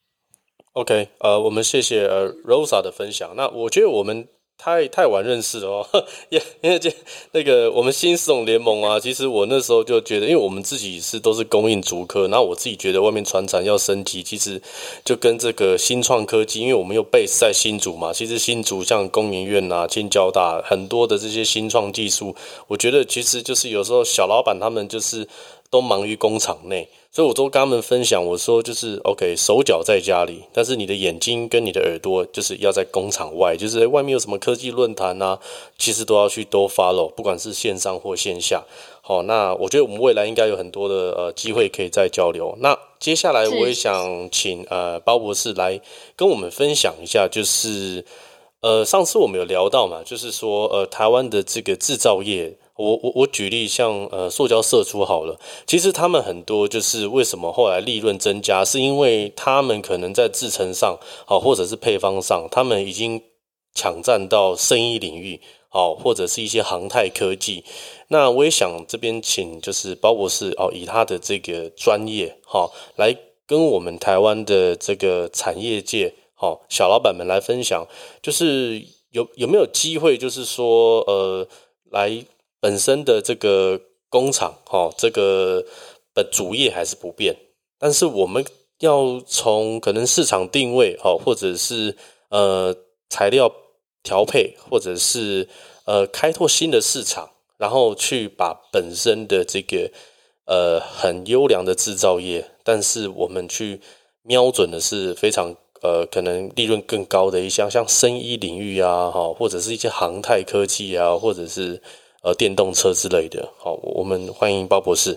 OK， 呃，我们谢谢呃 Rosa 的分享。那我觉得我们太太晚认识了哦，因为这那个我们新四种联盟啊，其实我那时候就觉得，因为我们自己是都是供应竹科，然后我自己觉得外面传产要升级，其实就跟这个新创科技，因为我们又 base 在新竹嘛，其实新竹像工研院啊、清交大很多的这些新创技术，我觉得其实就是有时候小老板他们就是都忙于工厂内，所以我都跟他们分享，我说就是 OK， 手脚在家里，但是你的眼睛跟你的耳朵就是要在工厂外，就是外面有什么科技论坛啊，其实都要去都 follow， 不管是线上或线下。好，那我觉得我们未来应该有很多的呃机会可以再交流。那接下来我也想请呃包博士来跟我们分享一下，就是呃上次我们有聊到嘛，就是说呃台湾的这个制造业。我我我举例像呃塑胶射出好了，其实他们很多就是为什么后来利润增加，是因为他们可能在制程上好，或者是配方上，他们已经抢占到生医领域好，或者是一些航太科技。那我也想这边请就是包博士哦，以他的这个专业好来跟我们台湾的这个产业界好小老板们来分享，就是有有没有机会就是说呃来。本身的这个工厂齁，这个本主业还是不变，但是我们要从可能市场定位齁，或者是呃材料调配，或者是呃开拓新的市场，然后去把本身的这个呃很优良的制造业，但是我们去瞄准的是非常呃可能利润更高的一项，像生医领域啊齁，或者是一些航太科技啊，或者是呃，电动车之类的。好，我们欢迎包博士。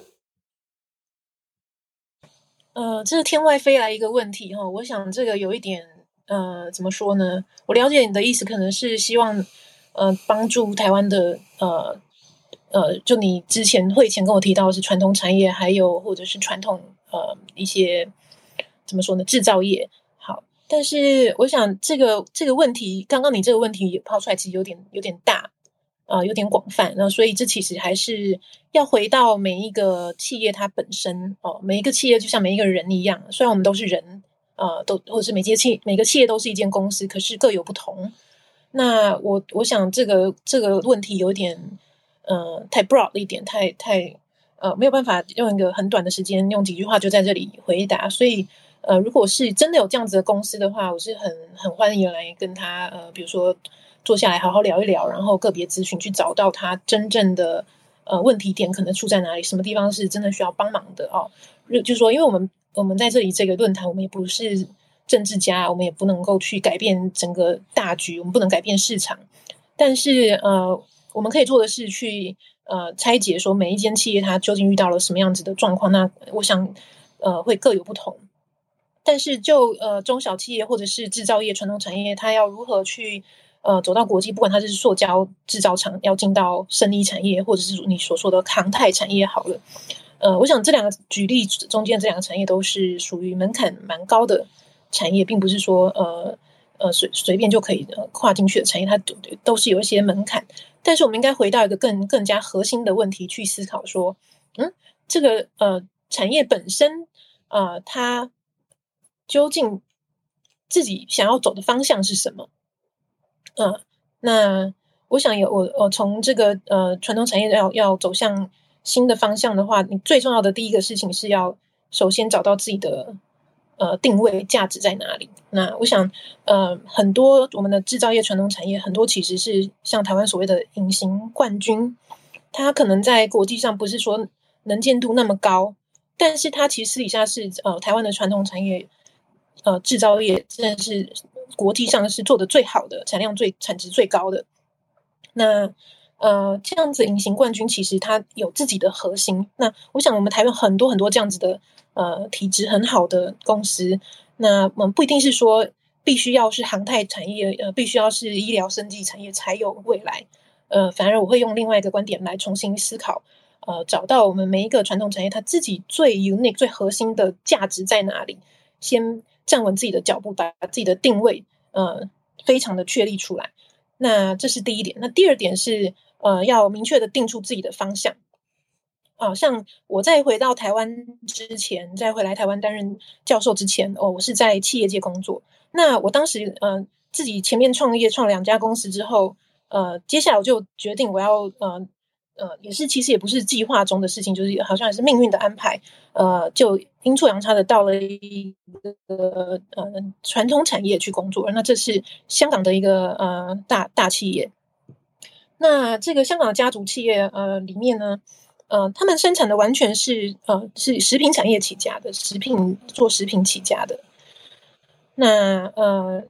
呃，这是天外飞来一个问题哈，我想这个有一点呃，怎么说呢？我了解你的意思，可能是希望呃帮助台湾的呃呃，就你之前会前跟我提到的是传统产业，还有或者是传统呃一些怎么说呢，制造业。好，但是我想这个这个问题，刚刚你这个问题抛出来，其实有点有点大。呃，有点广泛，那所以这其实还是要回到每一个企业它本身哦，每一个企业就像每一个人一样，虽然我们都是人，呃，都或者是每间企每个企业都是一间公司，可是各有不同。那我我想这个这个问题有点呃太 broad 一点，太太呃没有办法用一个很短的时间用几句话就在这里回答，所以呃如果是真的有这样子的公司的话，我是很很欢迎来跟他呃比如说。坐下来好好聊一聊，然后个别咨询去找到他真正的呃问题点可能出在哪里，什么地方是真的需要帮忙的哦。就是说，因为我们我们在这里这个论坛，我们也不是政治家，我们也不能够去改变整个大局，我们不能改变市场，但是呃，我们可以做的是去呃拆解说每一间企业它究竟遇到了什么样子的状况。那我想呃会各有不同。但是就呃中小企业或者是制造业传统产业，它要如何去呃，走到国际，不管它是塑胶制造厂要进到生医产业，或者是你所说的航太产业好了。呃，我想这两个举例中间这两个产业都是属于门槛蛮高的产业，并不是说呃呃随随便就可以跨进去的产业，它都是有一些门槛。但是我们应该回到一个更更加核心的问题去思考说，嗯，这个呃产业本身呃它究竟自己想要走的方向是什么？嗯，那我想有我我从这个呃传统产业要要走向新的方向的话，你最重要的第一个事情是要首先找到自己的呃定位价值在哪里。那我想呃很多我们的制造业传统产业很多其实是像台湾所谓的隐形冠军，它可能在国际上不是说能见度那么高，但是它其实私底下是呃台湾的传统产业呃制造业真的是。国际上是做的最好的，产量最产值最高的。那呃，这样子隐形冠军其实它有自己的核心。那我想我们台湾很多很多这样子的呃体质很好的公司，那我们不一定是说必须要是航太产业，呃，必须要是医疗生技产业才有未来。呃，反而我会用另外一个观点来重新思考，呃，找到我们每一个传统产业它自己最 unique 最核心的价值在哪里，先站稳自己的脚步，把自己的定位呃非常的确立出来。那这是第一点。那第二点是呃要明确的定出自己的方向。啊、呃，像我在回到台湾之前，在回来台湾担任教授之前，哦，我是在企业界工作。那我当时呃自己前面创业创两家公司之后，呃，接下来我就决定我要呃。呃，也是，其实也不是计划中的事情，就是好像也是命运的安排。呃，就阴错阳差的到了一个呃传统产业去工作。那这是香港的一个呃大大企业。那这个香港的家族企业呃里面呢， 呃，他们生产的完全是呃是食品产业起家的，食品做食品起家的。那呃，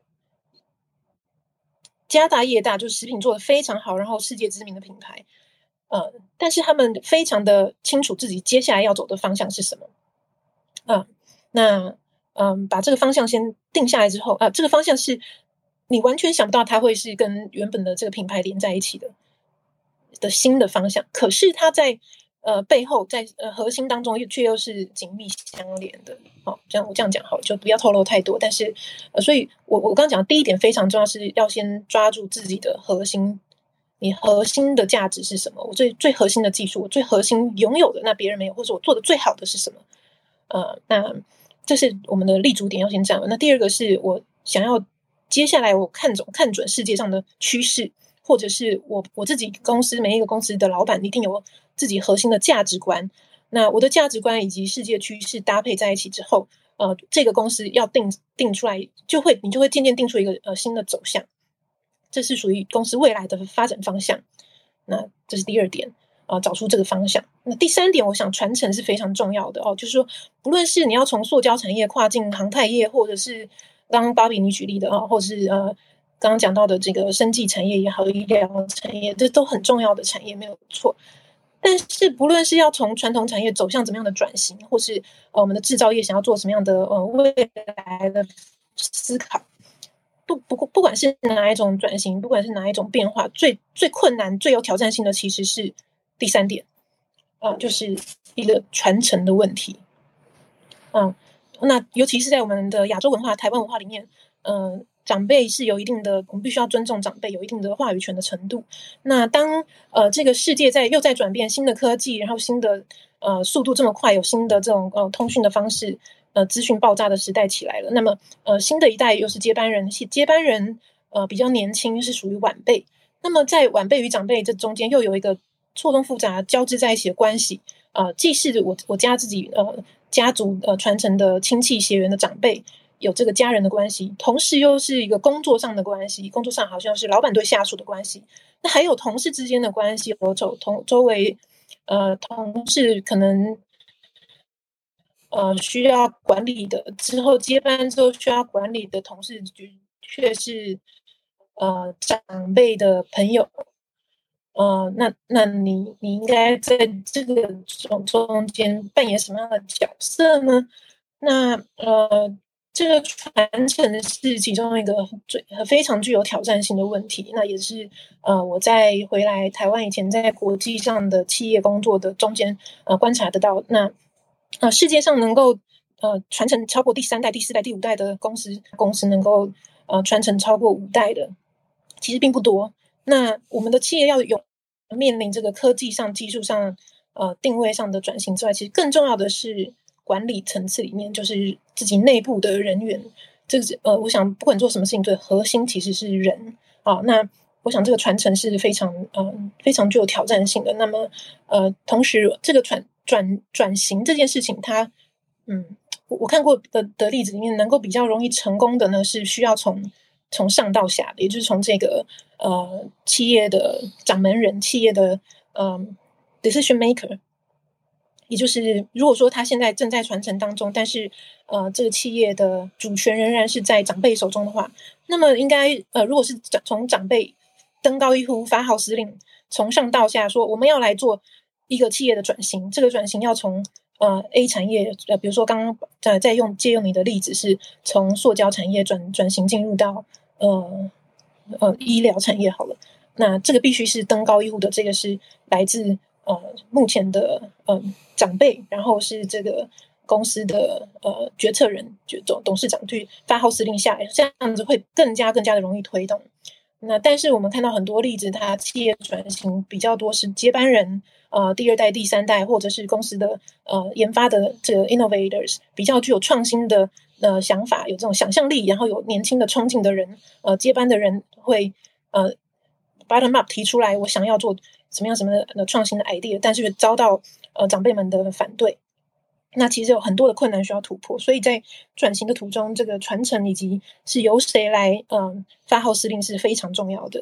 家大业大，就是食品做得非常好，然后世界知名的品牌。呃，但是他们非常的清楚自己接下来要走的方向是什么。啊、呃，那嗯、呃，把这个方向先定下来之后，啊、呃，这个方向是你完全想不到它会是跟原本的这个品牌连在一起的的新的方向。可是它在呃背后，在呃核心当中又却又是紧密相连的。好，这样我这样讲好了，就不要透露太多。但是呃，所以我我刚刚讲的第一点非常重要，是要先抓住自己的核心。你核心的价值是什么？我最最核心的技术，我最核心拥有的，那别人没有，或者我做的最好的是什么？呃，那这是我们的立足点要先站稳。那第二个是我想要接下来我看准看准世界上的趋势，或者是我我自己公司每一个公司的老板一定有自己核心的价值观。那我的价值观以及世界趋势搭配在一起之后，呃，这个公司要定定出来，就会你就会渐渐定出一个呃新的走向。这是属于公司未来的发展方向。那这是第二点啊、呃，找出这个方向。那第三点，我想传承是非常重要的哦，就是说，不论是你要从塑胶产业跨进航太业，或者是刚刚芭比你举例的啊，或者是呃刚刚讲到的这个生技产业也好，医疗产业，这都很重要的产业，没有错。但是不论是要从传统产业走向怎么样的转型，或是呃我们的制造业想要做什么样的呃未来的思考。不不不管是哪一种转型，不管是哪一种变化，最最困难、最有挑战性的其实是第三点，啊、呃，就是一个传承的问题。嗯，那尤其是在我们的亚洲文化、台湾文化里面，嗯、呃，长辈是有一定的，我们必须要尊重长辈，有一定的话语权的程度。那当呃这个世界在又在转变，新的科技，然后新的呃速度这么快，有新的这种呃通讯的方式。呃，资讯爆炸的时代起来了。那么，呃，新的一代又是接班人，接班人呃比较年轻，是属于晚辈。那么，在晚辈与长辈这中间，又有一个错综复杂、交织在一起的关系。呃，既是我我家自己呃家族呃传承的亲戚血缘的长辈，有这个家人的关系，同时又是一个工作上的关系，工作上好像是老板对下属的关系。那还有同事之间的关系，和周同周围呃同事可能。呃，需要管理的之后接班之后需要管理的同事，却是呃长辈的朋友，呃，那那你你应该在这个中中间扮演什么样的角色呢？那呃，这个传承是其中一个最非常具有挑战性的问题。那也是呃我在回来台湾以前，在国际上的企业工作的中间呃观察得到那。呃，世界上能够呃传承超过第三代、第四代、第五代的公司，公司能够呃传承超过五代的，其实并不多。那我们的企业要有面临这个科技上、技术上、呃定位上的转型之外，其实更重要的是管理层次里面，就是自己内部的人员。这个呃，我想不管做什么事情，最核心其实是人啊。那我想这个传承是非常嗯、呃、非常具有挑战性的。那么呃，同时这个传转转型这件事情，它，嗯，我我看过的的例子里面，能够比较容易成功的呢，是需要从从上到下的，也就是从这个呃企业的掌门人、企业的呃 decision maker， 也就是如果说他现在正在传承当中，但是呃这个企业的主权仍然是在长辈手中的话，那么应该呃如果是从长辈登高一呼、发号施令，从上到下说我们要来做。一个企业的转型，这个转型要从呃 A 产业，呃，比如说刚刚在在用借用你的例子，是从塑胶产业转转型进入到呃呃医疗产业好了。那这个必须是登高一呼的，这个是来自呃目前的呃长辈，然后是这个公司的呃决策人、董董事长去发号施令下来，这样子会更加更加的容易推动。那但是我们看到很多例子，它企业转型比较多是接班人。呃，第二代、第三代，或者是公司的呃研发的这个 innovators， 比较具有创新的呃想法，有这种想象力，然后有年轻的冲劲的人，呃，接班的人会呃 bottom up 提出来，我想要做什么样什么的、呃、创新的 idea， 但是遭到呃长辈们的反对。那其实有很多的困难需要突破，所以在转型的途中，这个传承以及是由谁来嗯、呃、发号施令是非常重要的。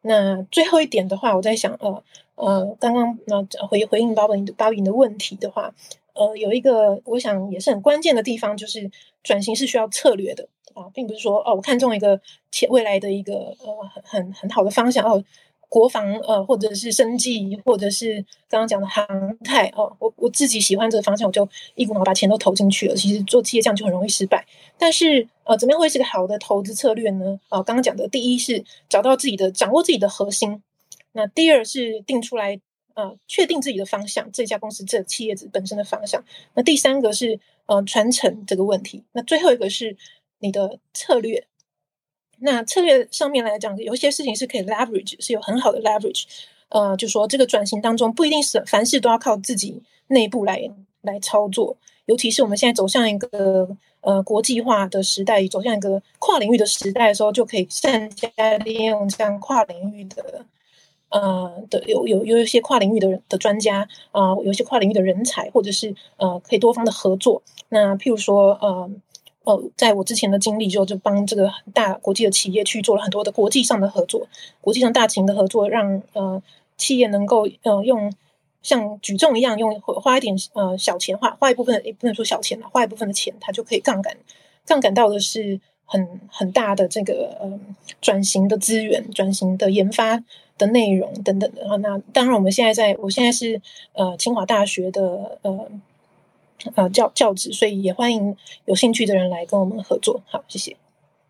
那最后一点的话，我在想，呃呃，刚刚那回回应鲍比的鲍比的问题的话，呃，有一个我想也是很关键的地方，就是转型是需要策略的啊，并不是说哦，我看中一个前未来的一个呃很很很好的方向哦。国防呃，或者是生技，或者是刚刚讲的航太哦，我我自己喜欢这个方向，我就一股脑把钱都投进去了。其实做企业这样就很容易失败。但是呃，怎么样会是个好的投资策略呢？啊、呃，刚刚讲的第一是找到自己的，掌握自己的核心。那第二是定出来，呃，确定自己的方向，这家公司这企业本身的方向。那第三个是呃传承这个问题。那最后一个是你的策略。那策略上面来讲，有一些事情是可以 leverage， 是有很好的 leverage。呃，就说这个转型当中，不一定是凡事都要靠自己内部来来操作。尤其是我们现在走向一个呃国际化的时代，走向一个跨领域的时代的时候，就可以善加利用这样跨领域的呃的有有有一些跨领域的的专家啊、呃，有一些跨领域的人才，或者是呃可以多方的合作。那譬如说呃。哦，在我之前的经历就就帮这个大国际的企业去做了很多的国际上的合作，国际上大型的合作，让呃企业能够呃用像举重一样，用花一点呃小钱，花花一部分，也不能说小钱了，花一部分的钱，它就可以杠杆，杠杆到的是很很大的这个呃转型的资源、转型的研发的内容等等的。那当然，我们现在在，我现在是呃清华大学的呃。呃，教教职，所以也欢迎有兴趣的人来跟我们合作。好，谢谢。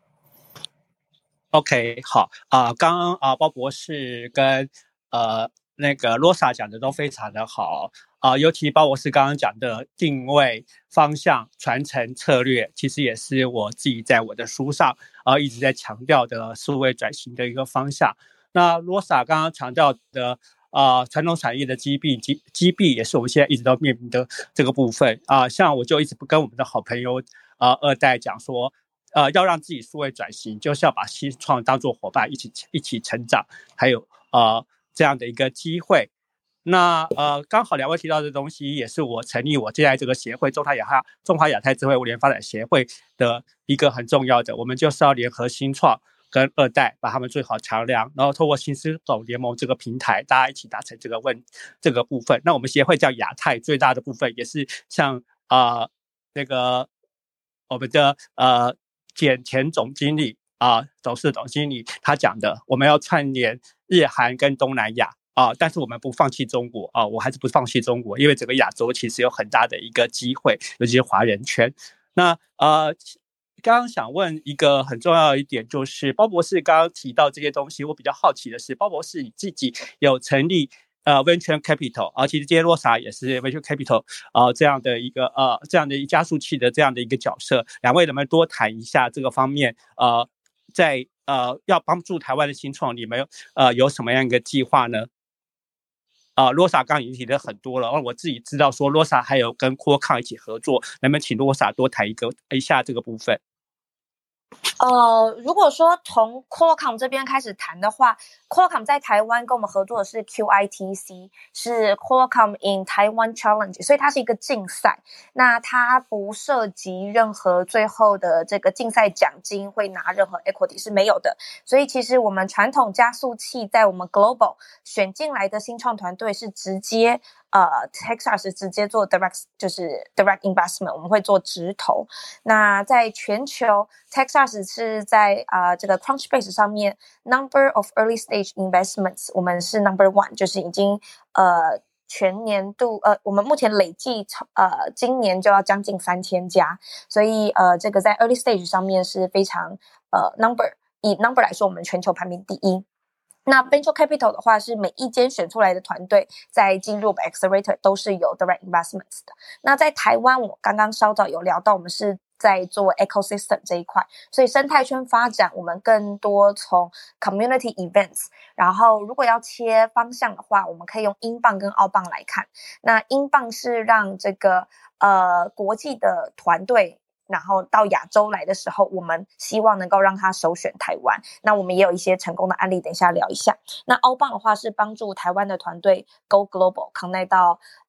OK， 好啊、呃，刚刚啊、呃，包博士跟呃那个罗莎讲的都非常的好啊、呃，尤其包博士刚刚讲的定位、方向、传承策略，其实也是我自己在我的书上啊、呃、一直在强调的数位转型的一个方向。那罗莎刚刚强调的。啊、呃，传统产业的积弊，积积弊也是我们现在一直都面临的这个部分啊、呃。像我就一直不跟我们的好朋友啊、呃、二代讲说，呃，要让自己数位转型，就是要把新创当作伙伴一起一起成长，还有呃这样的一个机会。那呃，刚好两位提到的东西，也是我成立我现在这个协会中华亚太中华亚太智慧物联发展协会的一个很重要的，我们就是要联合新创。跟二代把他们最好桥梁，然后透过新思懂联盟这个平台，大家一起达成这个问这个部分。那我们协会叫亚太，最大的部分也是像啊、呃、那个我们的呃简前总经理啊、呃、董事总经理他讲的，我们要串联日韩跟东南亚啊、呃，但是我们不放弃中国啊、呃，我还是不放弃中国，因为整个亚洲其实有很大的一个机会，尤其是华人圈。那呃。刚刚想问一个很重要的一点，就是包博士刚刚提到这些东西，我比较好奇的是，包博士你自己有成立呃 Venture Capital， 啊，其实今天罗莎也是 Venture Capital 啊、呃、这样的一个呃这样的一加速器的这样的一个角色，两位能不能多谈一下这个方面？呃，在呃要帮助台湾的新创，你们呃有什么样一个计划呢？啊、呃，罗莎刚刚已经提了很多了，而我自己知道说罗莎还有跟 Qualcomm 一起合作，能不能请罗莎多谈一个一下这个部分？ 呃，如果说从 Qualcomm 这边开始谈的话 ，Qualcomm 在台湾跟我们合作的是 Q I T C， 是 Qualcomm in Taiwan Challenge， 所以它是一个竞赛。那它不涉及任何最后的这个竞赛奖金会拿任何 equity 是没有的。所以其实我们传统加速器在我们 Global 选进来的新创团队是直接。呃 Texas 直接做 direct 就是 direct investment， 我们会做直投。那在全球 Texas 是在啊、呃、这个 Crunchbase 上面 number of early stage investments 我们是 number one， 就是已经呃全年度呃我们目前累计呃今年就要将近三千家，所以呃这个在 early stage 上面是非常呃 number 以 number 来说我们全球排名第一。那 Venture Capital 的话是每一间选出来的团队在进入 Accelerator 都是有 Direct Investments 的。那在台湾我刚刚稍早有聊到我们是在做 Ecosystem 这一块，所以生态圈发展我们更多从 Community Events， 然后如果要切方向的话我们可以用英镑跟澳镑来看。那英镑是让这个呃国际的团队然后到亚洲来的时候我们希望能够让他首选台湾，那我们也有一些成功的案例等一下聊一下。那澳镑的话是帮助台湾的团队 Go Global connect 到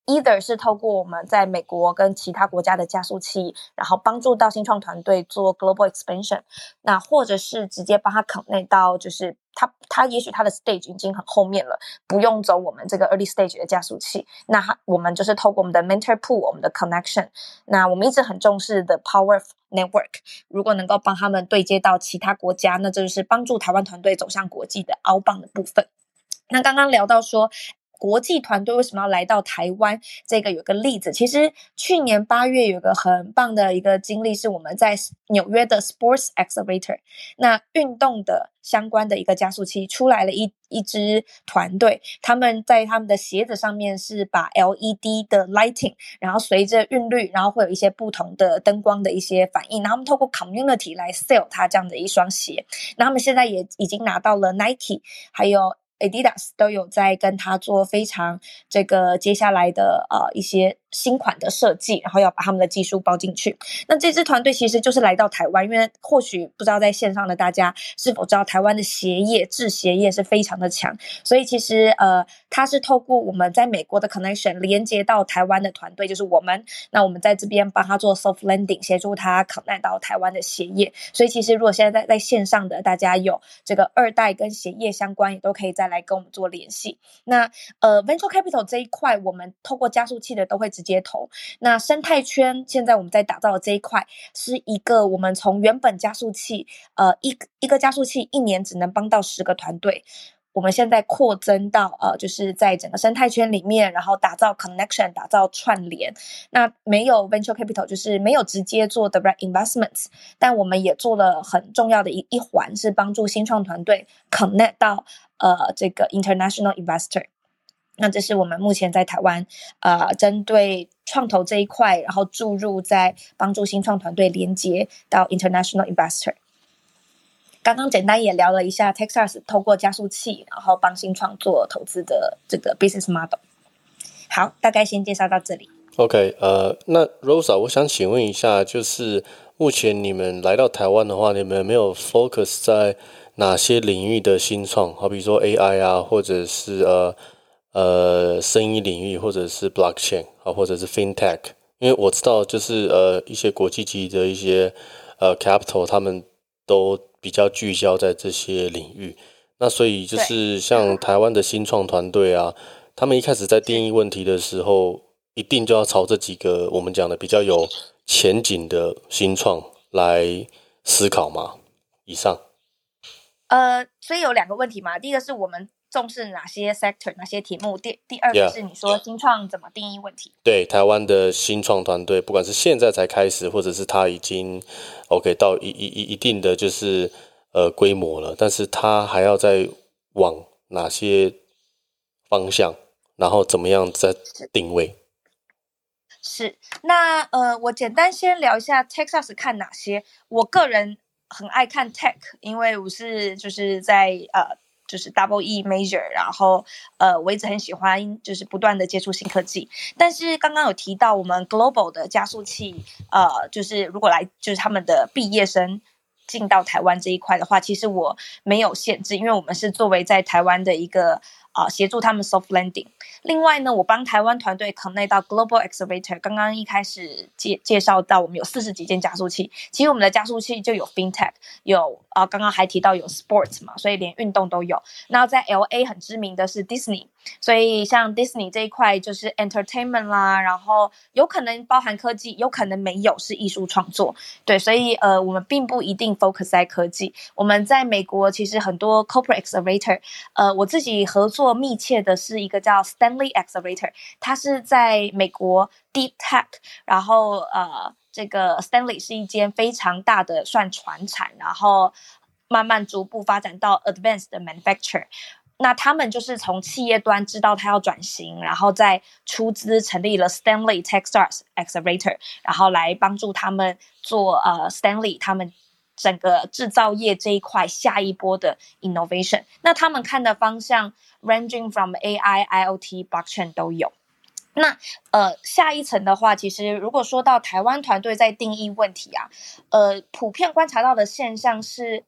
either 是透过我们在美国跟其他国家的加速器，然后帮助到新创团队做 global expansion， 那或者是直接帮他 connect 到就是他他也许他的 stage 已经很后面了，不用走我们这个 early stage 的加速器，那他我们就是透过我们的 mentor pool， 我们的 connection， 那我们一直很重视的 power of network， 如果能够帮他们对接到其他国家，那这就是帮助台湾团队走向国际的 outbound 的部分。那刚刚聊到说国际团队为什么要来到台湾，这个有个例子，其实去年八月有个很棒的一个经历，是我们在纽约的 Sports Accelerator， 那运动的相关的一个加速器出来了一一支团队，他们在他们的鞋子上面是把 L E D 的 lighting， 然后随着韵律，然后会有一些不同的灯光的一些反应，然后他们透过 community 来 sell 它这样的一双鞋，那他们现在也已经拿到了 Nike 还有Adidas 都有在跟他做非常这个接下来的呃一些新款的设计，然后要把他们的技术包进去。那这支团队其实就是来到台湾，因为或许不知道在线上的大家是否知道台湾的鞋业制鞋业是非常的强，所以其实呃它是透过我们在美国的 connection 连接到台湾的团队，就是我们，那我们在这边帮他做 soft landing， 协助他 connect 到台湾的鞋业。所以其实如果现在在在线上的大家有这个二代跟鞋业相关，也都可以再来跟我们做联系。那呃 venture capital 这一块我们透过加速器的都会直接投，那生态圈现在我们在打造的这一块是一个我们从原本加速器呃一一个加速器一年只能帮到十个团队，我们现在扩增到呃，就是在整个生态圈里面，然后打造 connection， 打造串联。那没有 venture capital， 就是没有直接做 direct investments， 但我们也做了很重要的一一环，是帮助新创团队 connect 到呃这个 international investor。那这是我们目前在台湾呃针对创投这一块，然后注入在帮助新创团队连接到 international investor。刚刚简单也聊了一下 Techstars 透过加速器然后帮新创做投资的这个 business model。 好，大概先介绍到这里。 OK， 呃，那 Rosa 我想请问一下，就是目前你们来到台湾的话，你们有没有 focus 在哪些领域的新创，好比说 A I 啊，或者是呃呃生意领域，或者是 blockchain 啊，或者是 fintech？ 因为我知道就是呃一些国际级的一些呃 capital 他们都比较聚焦在这些领域，那所以就是像台湾的新创团队啊，他们一开始在定义问题的时候，一定就要朝这几个我们讲的比较有前景的新创来思考嘛？以上。 呃，所以有两个问题嘛，第一个是我们重视哪些 sector 哪些题目，第第二个是你说新创怎么定义问题。 Yeah. 对，台湾的新创团队不管是现在才开始，或者是他已经 OK 到一一一定的就是呃规模了，但是他还要再往哪些方向，然后怎么样再定位。 是，那呃我简单先聊一下 Techstars 看哪些。我个人很爱看 Tech， 因为我是就是在呃就是 Double E Major， 然后呃我一直很喜欢就是不断的接触新科技。但是刚刚有提到我们 Global 的加速器，呃就是如果来就是他们的毕业生进到台湾这一块的话，其实我没有限制，因为我们是作为在台湾的一个呃协助他们 soft landing。另外呢，我帮台湾团队 connect 到 Global Accelerator。刚刚一开始介介绍到我们有四十几间加速器，其实我们的加速器就有 fintech， 有啊、呃、刚刚还提到有 sports 嘛，所以连运动都有。那在 L A 很知名的是 Disney， 所以像 Disney 这一块就是 entertainment 啦，然后有可能包含科技，有可能没有，是艺术创作。对，所以呃我们并不一定 focus 在科技。我们在美国其实很多 corporate accelerator， 呃我自己合作密切的是一个叫 Stanley Accelerator， 它是在美国 Deep Tech， 然后呃这个 Stanley 是一间非常大的算传产，然后慢慢逐步发展到 Advanced 的 Manufacturer。那他们就是从企业端知道他要转型，然后再出资成立了 Stanley Techstars Accelerator， 然后来帮助他们做呃 Stanley 他们整个制造业这一块下一波的 innovation。 那他们看的方向 ranging from A I、I O T、blockchain 都有。那呃下一层的话，其实如果说到台湾团队在定义问题啊，呃普遍观察到的现象是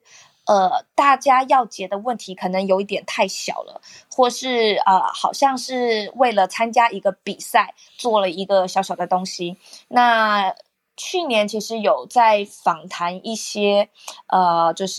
呃，大家要解的问题可能有一点太小了，或是呃，好像是为了参加一个比赛做了一个小小的东西。那去年其实有在访谈一些呃，就是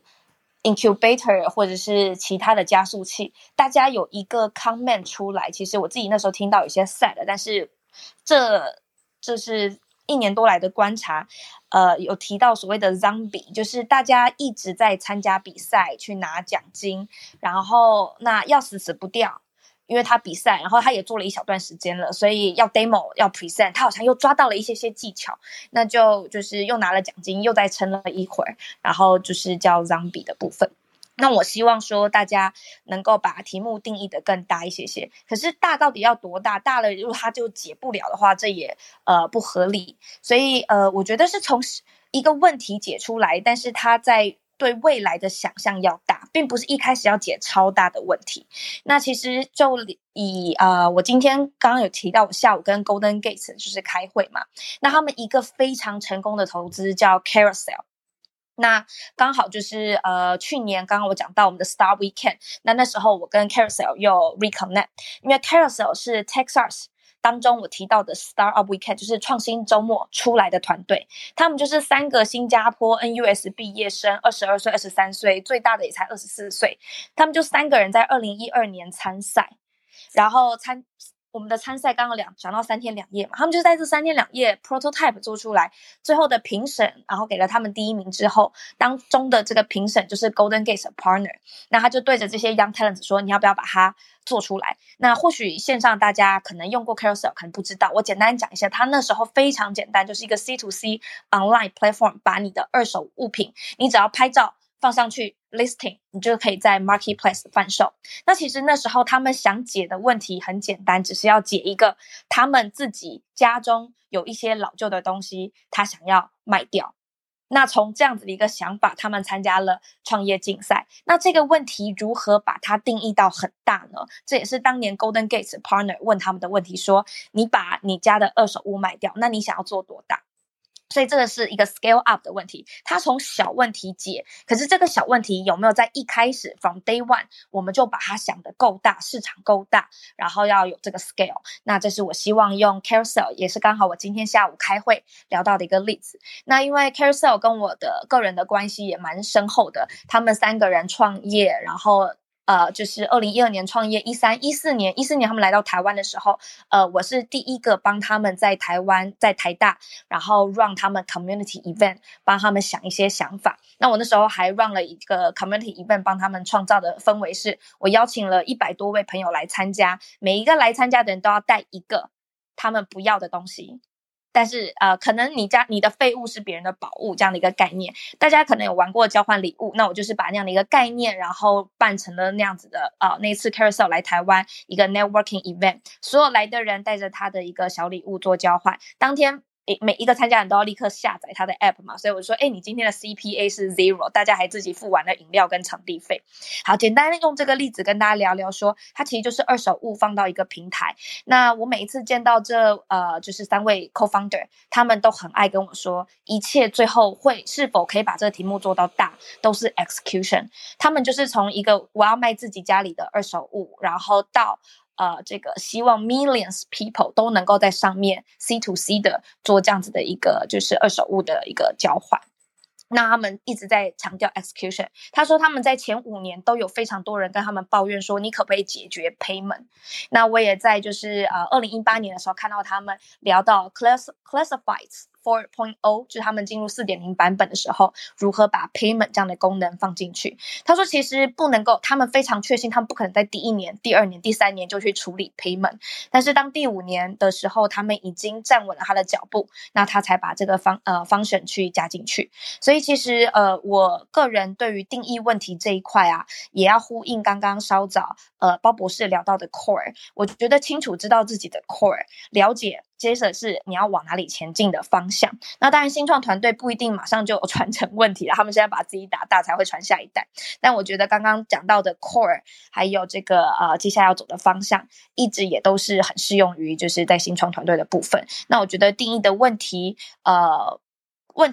incubator 或者是其他的加速器，大家有一个 comment 出来，其实我自己那时候听到有些 sad， 但是这这是一年多来的观察，呃，有提到所谓的 zombie， 就是大家一直在参加比赛去拿奖金，然后那要死死不掉，因为他比赛，然后他也做了一小段时间了，所以要 demo 要 present， 他好像又抓到了一些些技巧，那就就是又拿了奖金，又再撑了一会儿，然后就是叫 zombie 的部分。那我希望说大家能够把题目定义的更大一些些，可是大到底要多大？大了如果它就解不了的话，这也呃不合理。所以呃，我觉得是从一个问题解出来，但是它在对未来的想象要大，并不是一开始要解超大的问题。那其实就以呃，我今天刚刚有提到，我下午跟 Golden Gates 就是开会嘛，那他们一个非常成功的投资叫 Carousel。那刚好就是呃，去年刚刚我讲到我们的 Star Weekend， 那那时候我跟 Carousel 又 reconnect， 因为 Carousel 是 Texas 当中我提到的 Startup Weekend， 就是创新周末出来的团队，他们就是三个新加坡 N U S 毕业生，二十二岁、二十三岁，最大的也才二十四岁，他们就三个人在二零一二年参赛，然后参。我们的参赛刚刚两讲到三天两夜嘛，他们就在这三天两夜 prototype 做出来，最后的评审，然后给了他们第一名之后，当中的这个评审就是 Golden Gates 的 partner， 那他就对着这些 young talents 说，你要不要把它做出来？那或许线上大家可能用过 Carousel， 可能不知道，我简单讲一下，它那时候非常简单，就是一个 C to C online platform， 把你的二手物品，你只要拍照放上去 listing， 你就可以在 marketplace 贩售。那其实那时候他们想解的问题很简单，只是要解一个他们自己家中有一些老旧的东西，他想要卖掉。那从这样子的一个想法，他们参加了创业竞赛。那这个问题如何把它定义到很大呢？这也是当年 Golden Gates partner 问他们的问题，说你把你家的二手屋卖掉，那你想要做多大？所以这个是一个 scale up 的问题，它从小问题解，可是这个小问题有没有在一开始 from day one 我们就把它想得够大，市场够大，然后要有这个 scale。 那这是我希望用 Carousel， 也是刚好我今天下午开会聊到的一个例子。那因为 Carousel 跟我的个人的关系也蛮深厚的，他们三个人创业，然后呃，就是二零一二年创业，一三一四年，一四年他们来到台湾的时候，呃，我是第一个帮他们在台湾，在台大，然后 run 他们 community event， 帮他们想一些想法。那我那时候还 run 了一个 community event， 帮他们创造的氛围是，我邀请了一百多位朋友来参加，每一个来参加的人都要带一个他们不要的东西。但是呃，可能你家你的废物是别人的宝物这样的一个概念，大家可能有玩过交换礼物，那我就是把那样的一个概念，然后办成了那样子的呃，那一次 Carousel 来台湾一个 networking event， 所有来的人带着他的一个小礼物做交换，当天每一个参加人都要立刻下载他的 app 嘛，所以我说，哎，你今天的 C P A 是 zero， 大家还自己付完了饮料跟场地费。好，简单用这个例子跟大家聊聊说，它其实就是二手物放到一个平台。那我每一次见到这呃，就是三位 co-founder， 他们都很爱跟我说，一切最后会是否可以把这个题目做到大，都是 execution。他们就是从一个我要卖自己家里的二手物，然后到呃，这个希望 millions people 都能够在上面 C to C 的做这样子的一个就是二手物的一个交换。那他们一直在强调 execution。他说他们在前五年都有非常多人跟他们抱怨说，你可不可以解决 payment？ 那我也在就是呃二零一八年的时候看到他们聊到 class classifieds四点零， 就是他们进入 四点零 版本的时候，如何把 payment 这样的功能放进去。他说其实不能够，他们非常确信他们不可能在第一年、第二年、第三年就去处理 payment， 但是当第五年的时候，他们已经站稳了他的脚步，那他才把这个方呃 function 去加进去。所以其实呃我个人对于定义问题这一块啊，也要呼应刚刚稍早呃包博士聊到的 core， 我觉得清楚知道自己的 core， 了解接着是你要往哪里前进的方向。那当然新创团队不一定马上就有传承问题了，他们现在把自己打大才会传下一代。但我觉得刚刚讲到的 core 还有这个呃接下来要走的方向，一直也都是很适用于就是在新创团队的部分。那我觉得定义的问题呃问题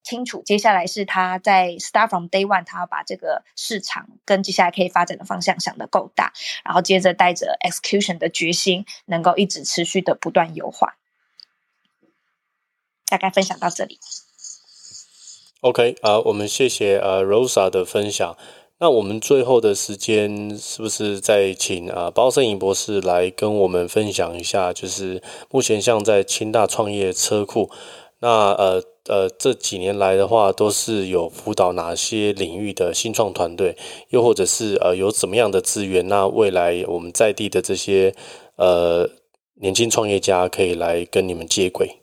清楚，接下来是他在 start from day one， 他要把这个市场跟接下来可以发展的方向想得够大，然后接着带着 execution 的决心，能够一直持续的不断优化。大概分享到这里。 OK 啊、呃，我们谢谢呃 Rosa 的分享。那我们最后的时间是不是再请啊、呃、包胜颖博士来跟我们分享一下，就是目前像在清大创业车库，那呃呃这几年来的话，都是有辅导哪些领域的新创团队，又或者是呃有怎么样的资源，那未来我们在地的这些呃年轻创业家可以来跟你们接轨。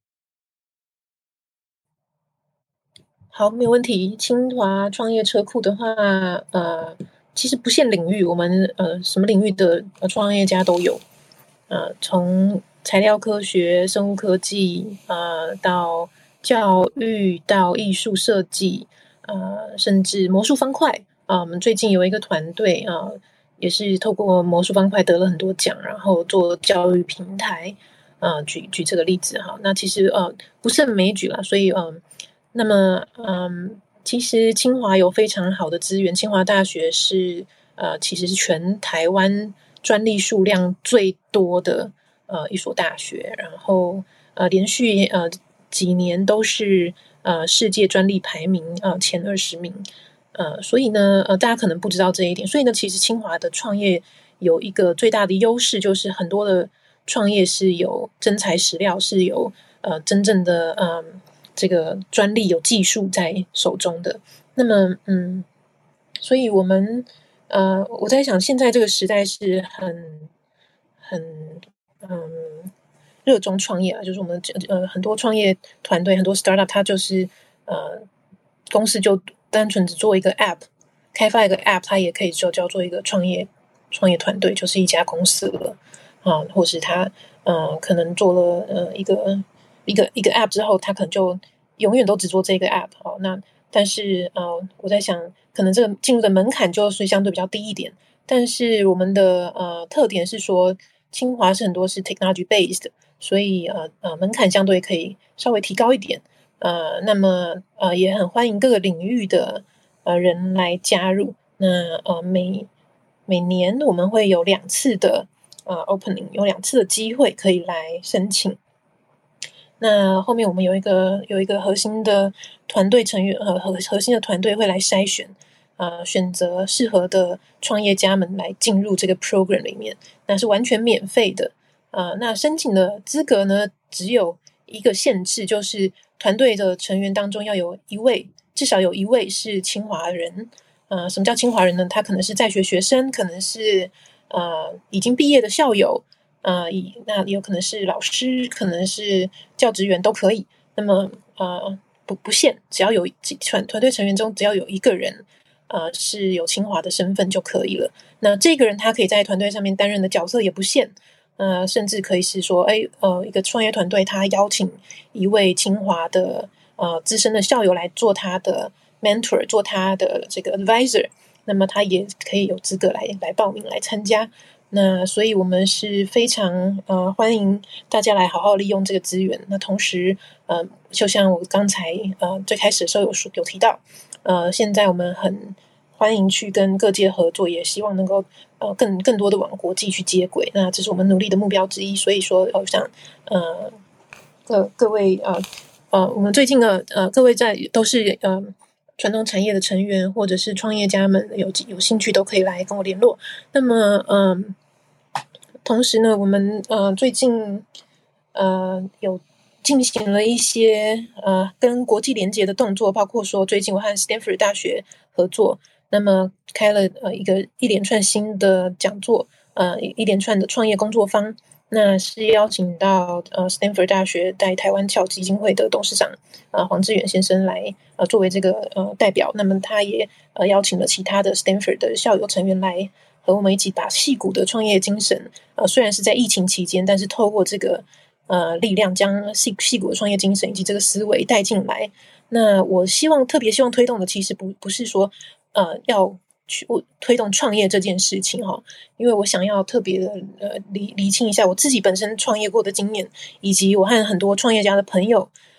好，没有问题。清华创业车库的话，呃，其实不限领域，我们呃什么领域的创业家都有，呃，从材料科学、生物科技，呃，到教育、到艺术设计，呃，甚至魔术方块啊、呃。我们最近有一个团队啊、呃，也是透过魔术方块得了很多奖，然后做教育平台，呃，举举这个例子哈。那其实呃不胜枚举啦，所以嗯。呃那么，嗯，其实清华有非常好的资源。清华大学是呃，其实是全台湾专利数量最多的呃一所大学，然后呃连续呃几年都是呃世界专利排名呃前二十名。呃，所以呢，呃，大家可能不知道这一点。所以呢，其实清华的创业有一个最大的优势，就是很多的创业是有真材实料，是有呃真正的嗯。呃这个专利有技术在手中的，那么嗯，所以我们呃，我在想，现在这个时代是很很嗯热衷创业啊，就是我们呃很多创业团队，很多 startup， 它就是呃公司就单纯只做一个 app， 开发一个 app， 它也可以就叫做一个创业创业团队，就是一家公司了啊，或是他呃可能做了呃一个。一个一个 app 之后，他可能就永远都只做这个 app 哦。那但是呃，我在想，可能这个进入的门槛就是相对比较低一点。但是我们的呃特点是说，清华是很多是 technology based， 所以呃呃门槛相对可以稍微提高一点。呃，那么呃也很欢迎各个领域的呃人来加入。那呃每每年我们会有两次的呃 opening， 有两次的机会可以来申请。那后面我们有一个有一个核心的团队成员，呃核核心的团队会来筛选，呃选择适合的创业家们来进入这个 program 里面，那是完全免费的，呃那申请的资格呢只有一个限制，就是团队的成员当中要有一位，至少有一位是清华人，呃什么叫清华人呢？他可能是在学学生，可能是呃已经毕业的校友。呃，那有可能是老师，可能是教职员都可以。那么呃不不限，只要有团团队成员中只要有一个人呃是有清华的身份就可以了。那这个人他可以在团队上面担任的角色也不限，呃甚至可以是说，哎呃一个创业团队他邀请一位清华的呃资深的校友来做他的 mentor， 做他的这个 advisor， 那么他也可以有资格来来报名来参加。那所以我们是非常呃欢迎大家来好好利用这个资源。那同时呃就像我刚才呃最开始的时候有有提到，呃现在我们很欢迎去跟各界合作，也希望能够呃更更多的往国际去接轨。那这是我们努力的目标之一。所以说我想呃各各位呃呃我们最近的呃各位在都是呃传统产业的成员或者是创业家们有有兴趣都可以来跟我联络。那么嗯同时呢，我们呃最近呃有进行了一些呃跟国际连结的动作，包括说最近我和 Stanford 大学合作，那么开了呃一个一连串新的讲座，呃一连串的创业工作坊。那是邀请到呃 Stanford 大学在台湾侨基金会的董事长呃黄志远先生来呃作为这个呃代表，那么他也呃邀请了其他的 Stanford 的校友成员来和我们一起把矽谷的创业精神，呃虽然是在疫情期间，但是透过这个呃力量将矽矽谷的创业精神以及这个思维带进来。那我希望特别希望推动的其实不不是说呃要去推动创业这件事情哈，因为我想要特别的呃厘厘清一下我自己本身创业过的经验，以及我和很多创业家的朋友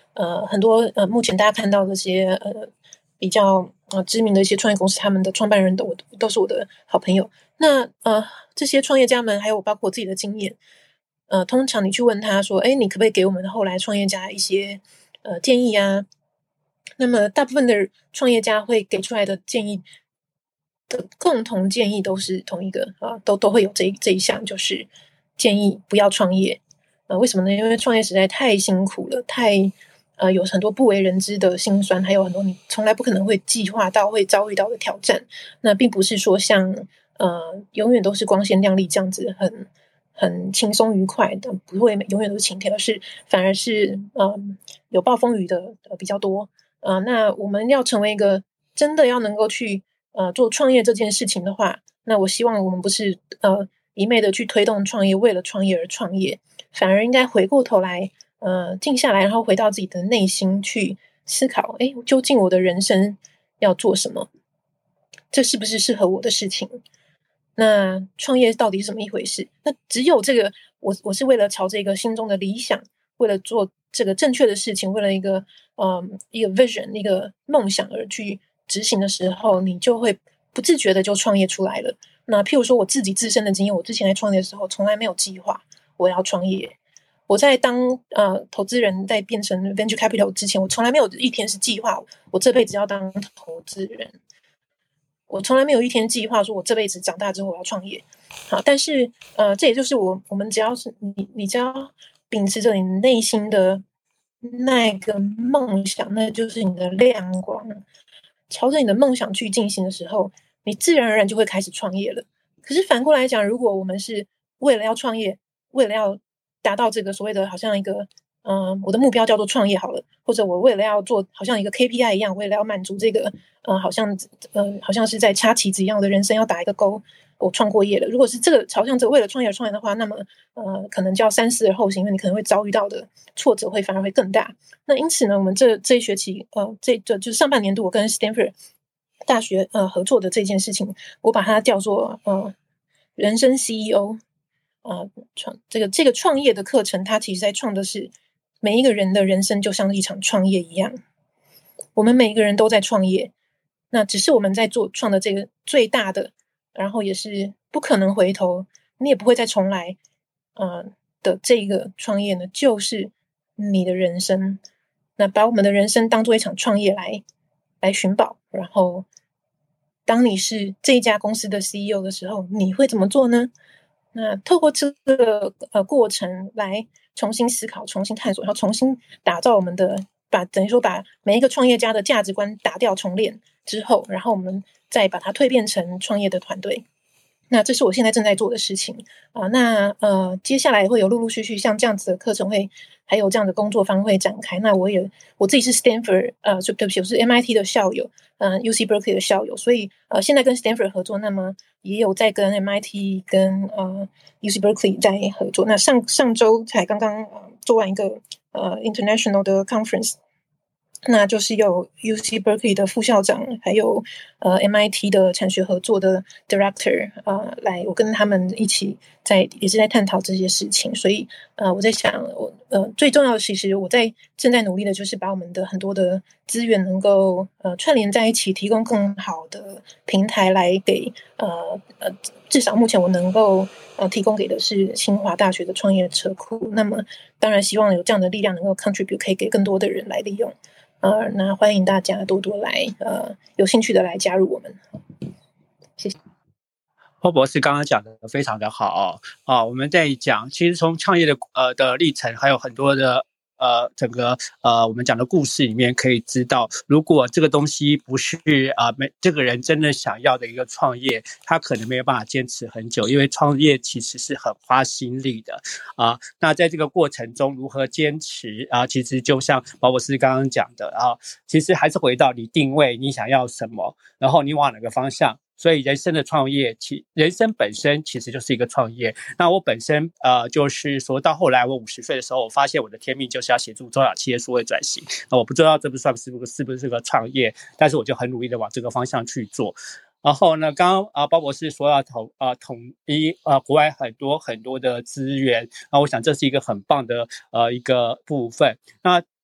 呃很多呃目前大家看到这些呃比较呃知名的一些创业公司，他们的创办人都都是我的好朋友。那呃这些创业家们，还有包括我自己的经验，呃通常你去问他说，哎，你可不可以给我们后来创业家一些呃建议啊？那么大部分的创业家会给出来的建议的共同建议都是同一个啊，都都会有这一这一项，就是建议不要创业。呃，为什么呢？因为创业实在太辛苦了，太呃有很多不为人知的辛酸，还有很多你从来不可能会计划到会遭遇到的挑战。那并不是说像呃永远都是光鲜亮丽这样子很很轻松愉快的，不会永远都是晴天，而是反而是呃有暴风雨的呃比较多。呃，那我们要成为一个真的要能够去呃做创业这件事情的话，那我希望我们不是呃一昧的去推动创业，为了创业而创业，反而应该回过头来呃静下来，然后回到自己的内心去思考，诶，究竟我的人生要做什么？这是不是适合我的事情？那创业到底是怎么一回事？那只有这个，我我是为了朝这个心中的理想，为了做这个正确的事情，为了一个嗯一个 vision 一个梦想而去执行的时候，你就会不自觉的就创业出来了。那譬如说我自己自身的经验，我之前在创业的时候，从来没有计划我要创业。我在当呃投资人，在变成 venture capital 之前，我从来没有一天是计划我这辈子要当投资人。我从来没有一天计划说我这辈子长大之后我要创业。好，但是呃，这也就是我我们只要是你你只要秉持着你内心的那个梦想，那就是你的亮光，朝着你的梦想去进行的时候，你自然而然就会开始创业了。可是反过来讲，如果我们是为了要创业，为了要达到这个所谓的好像一个嗯、呃，我的目标叫做创业好了，或者我为了要做好像一个 K P I 一样，为了要满足这个呃，好像呃，好像是在插旗子一样，我的人生要打一个勾，我创过业了。如果是这个朝向这个为了创业而创业的话，那么呃，可能就要三思而后行，因为你可能会遭遇到的挫折会反而会更大。那因此呢，我们这这一学期呃，这这就是上半年度我跟 Stanford 大学呃合作的这件事情，我把它叫做呃人生 C E O。呃，创这个这个创业的课程，它其实在创的是每一个人的人生就像一场创业一样，我们每一个人都在创业，那只是我们在做创的这个最大的，然后也是不可能回头，你也不会再重来，呃的这个创业呢，就是你的人生。那把我们的人生当做一场创业来来寻宝，然后当你是这一家公司的 C E O 的时候，你会怎么做呢？那透过这个呃过程来重新思考、重新探索，然后重新打造我们的，把等于说把每一个创业家的价值观打掉重练之后，然后我们再把它蜕变成创业的团队。那这是我现在正在做的事情啊、呃。那呃，接下来会有陆陆续续像这样子的课程会，还有这样的工作坊会展开。那我也我自己是 Stanford 呃，对不起，我是 M I T 的校友，嗯、呃、，U C Berkeley 的校友，所以呃，现在跟 Stanford 合作，那么也有在跟 M I T 跟呃 U C Berkeley 在合作。那上上周才刚刚、呃、做完一个呃 International 的 Conference。那就是有 U C Berkeley 的副校长，还有呃 M I T 的产学合作的 Director 呃来，我跟他们一起在也是在探讨这些事情。所以呃我在想，我呃最重要的其实我在正在努力的就是把我们的很多的资源能够呃串联在一起，提供更好的平台来给呃呃至少目前我能够呃提供给的是清华大学的创业车库。那么当然希望有这样的力量能够 contribute 可以给更多的人来利用。呃，那欢迎大家多多来，呃，有兴趣的来加入我们，谢谢。 霍博士刚刚讲的非常的好啊，我们在讲，其实从创业的呃的历程，还有很多的呃整个呃我们讲的故事里面，可以知道，如果这个东西不是啊、呃、没这个人真的想要的一个创业，他可能没有办法坚持很久，因为创业其实是很花心力的啊。那在这个过程中如何坚持啊？其实就像鲍博士刚刚讲的啊，其实还是回到你定位，你想要什么，然后你往哪个方向。所以人生的创业，其人生本身其实就是一个创业。那我本身呃，就是说到后来我五十岁的时候，我发现我的天命就是要协助中小企业数位转型。那我不知道这不算是不是是不是个创业，但是我就很努力的往这个方向去做。然后呢，刚刚啊，鲍博士说要统啊统一啊国外很多很多的资源，那我想这是一个很棒的呃一个部分。那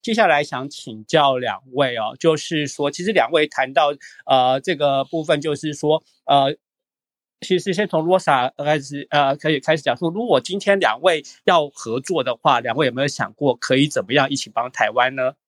接下来想请教两位哦，就是说，其实两位谈到呃这个部分，就是说呃。其实先从 Rosa 开始，呃，可以开始讲说，如果今天两位要合作的话，两位有没有想过可以怎么样一起帮台湾呢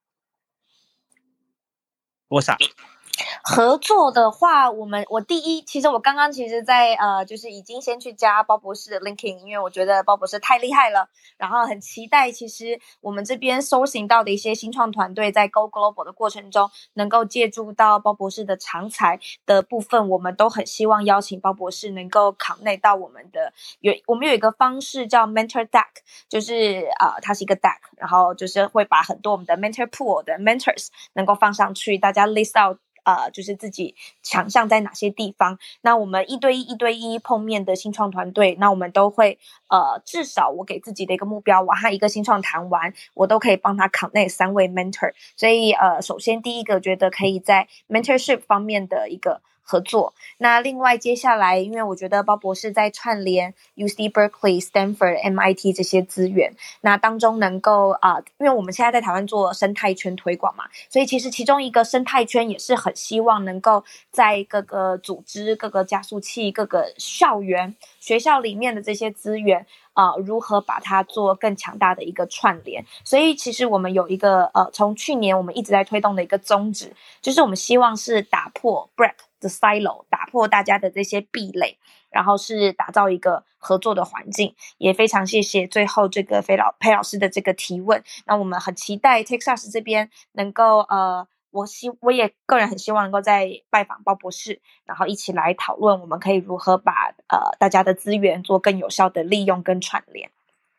？Rosa。 合作的话，我们我第一，其实我刚刚其实在呃，就是已经先去加包博士的 LinkedIn， 因为我觉得包博士太厉害了，然后很期待，其实我们这边搜寻到的一些新创团队在 Go Global 的过程中，能够借助到包博士的长才的部分，我们都很希望邀请包博士能够 connect 到我们的有我们有一个方式叫 Mentor Deck， 就是呃它是一个 Deck， 然后就是会把很多我们的 Mentor Pool 的 Mentors 能够放上去，大家 list out。呃，就是自己强项在哪些地方？那我们一对一、一对一碰面的新创团队，那我们都会呃，至少我给自己的一个目标，我和一个新创谈完，我都可以帮他 connect 三位 mentor。所以呃，首先第一个觉得可以在 mentorship 方面的一个合作。那另外接下来，因为我觉得包博士在串联 U C Berkeley、Stanford、M I T 这些资源，那当中能够啊、呃，因为我们现在在台湾做生态圈推广嘛，所以其实其中一个生态圈也是很希望能够在各个组织、各个加速器、各个校园、学校里面的这些资源。呃，如何把它做更强大的一个串联？所以其实我们有一个呃，从去年我们一直在推动的一个宗旨，就是我们希望是打破 break the silo， 打破大家的这些壁垒，然后是打造一个合作的环境。也非常谢谢最后这个裴老裴老师的这个提问。那我们很期待 Texas 这边能够呃。我希我也个人很希望能够在拜访包博士，然后一起来讨论我们可以如何把呃大家的资源做更有效的利用跟串联。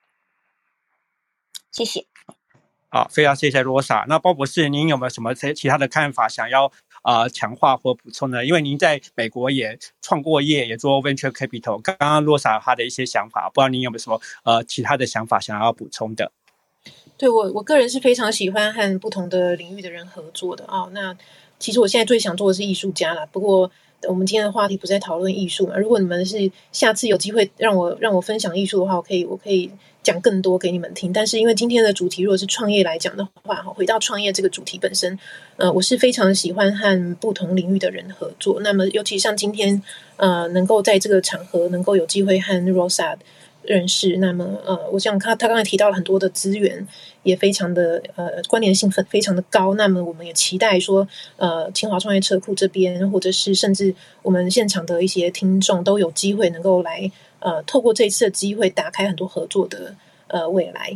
谢谢。 好，非常谢谢 Rosa。那包博士，您有没有什么其他的看法想要呃强化或补充呢？因为您在美国也创过业，也做 Venture Capital。刚刚 Rosa 他的一些想法，不知道您有没有什么呃其他的想法想要补充的？ 对，我我个人是非常喜欢和不同的领域的人合作的哦。那其实我现在最想做的是艺术家啦，不过我们今天的话题不是在讨论艺术嘛？如果你们是下次有机会让我让我分享艺术的话，我可以我可以讲更多给你们听。但是因为今天的主题如果是创业来讲的话，回到创业这个主题本身，呃，我是非常喜欢和不同领域的人合作。那么尤其像今天呃，能够在这个场合能够有机会和 Rosa认识，那么呃，我想他他刚才提到了很多的资源，也非常的呃关联性非常的高。那么我们也期待说，呃，清华创业车库这边，或者是甚至我们现场的一些听众都有机会能够来呃，透过这一次的机会，打开很多合作的呃未来。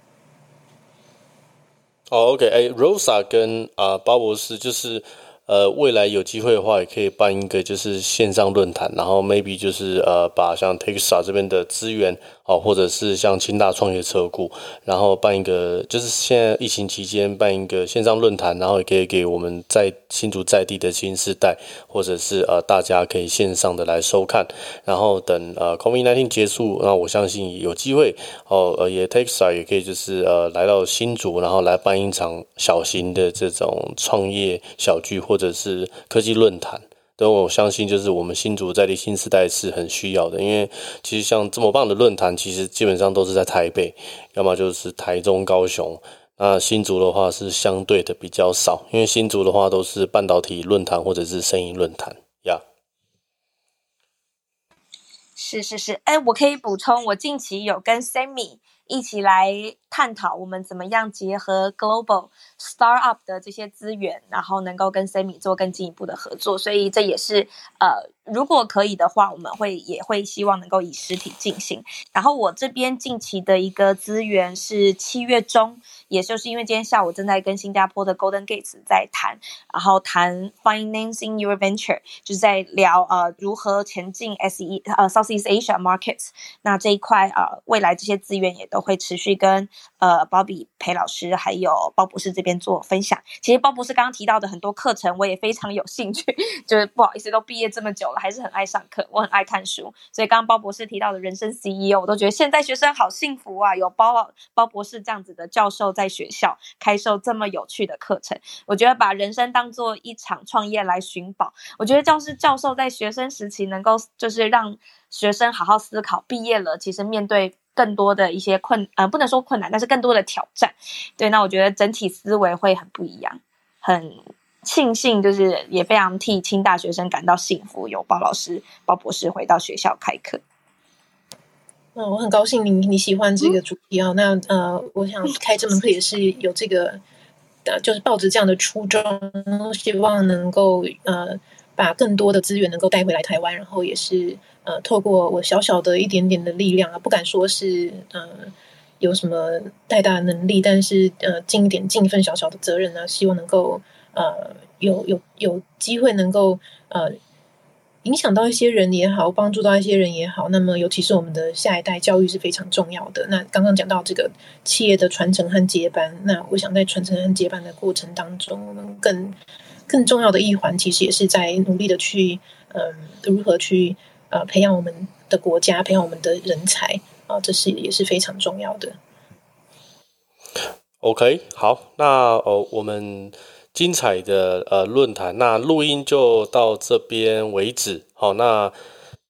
哦、oh, ，OK， 哎 ，Rosa 跟啊、呃、包博士就是。呃，未来有机会的话，也可以办一个就是线上论坛，然后 maybe 就是呃，把像 Texas 这边的资源哦，或者是像清大创业车库，然后办一个就是现在疫情期间办一个线上论坛，然后也可以给我们在新竹在地的新世代，或者是呃大家可以线上的来收看，然后等呃 COVID 十九 结束，那我相信有机会哦，呃也 Texas 也可以就是呃来到新竹，然后来办一场小型的这种创业小聚或者或者是科技论坛，但我相信就是我们新竹在地新世代是很需要的，因为其实像这么棒的论坛，其实基本上都是在台北，要么就是台中、高雄。那新竹的话是相对的比较少，因为新竹的话都是半导体论坛或者是生意论坛呀。Yeah. 是是是，哎，我可以补充，我近期有跟 Sammy 一起来探讨我们怎么样结合 Global Startup 的这些资源，然后能够跟 Sammy 做更进一步的合作，所以这也是呃，如果可以的话，我们会也会希望能够以实体进行。然后我这边近期的一个资源是七月中，也就是因为今天下午正在跟新加坡的 Golden Gates 在谈，然后谈 Financing Your Venture， 就是在聊呃如何前进 S E 呃 Southeast Asia Markets。那这一块呃未来这些资源也都会持续跟呃包比裴老师还有包博士这边做分享。其实包博士刚刚提到的很多课程，我也非常有兴趣，就是不好意思都毕业这么久了，还是很爱上课，我很爱看书。所以刚刚包博士提到的人生 C E O， 我都觉得现在学生好幸福啊，有包包博士这样子的教授在学校开授这么有趣的课程。我觉得把人生当作一场创业来寻宝，我觉得教师教授在学生时期能够就是让学生好好思考，毕业了其实面对更多的一些困呃不能说困难，但是更多的挑战。对，那我觉得整体思维会很不一样，很庆幸，就是也非常替清大学生感到幸福，有包老师、包博士回到学校开课。 嗯，我很高兴你你喜欢这个主题啊、哦。那呃，我想开这门课也是有这个，呃，就是抱着这样的初衷，希望能够呃把更多的资源能够带回来台湾，然后也是呃透过我小小的一点点的力量啊，不敢说是呃有什么太大的能力，但是呃尽一点尽一份小小的责任呢，希望能够呃有有有机会能够呃。影响到一些人也好，帮助到一些人也好，那么尤其是我们的下一代教育是非常重要的。那刚刚讲到这个企业的传承和接班，那我想在传承和接班的过程当中，我们更更重要的一环，其实也是在努力的去，嗯，如何去呃培养我们的国家，培养我们的人才啊、呃，这是也是非常重要的。 OK， 好，那哦，我们精彩的呃论坛，那录音就到这边为止。好，那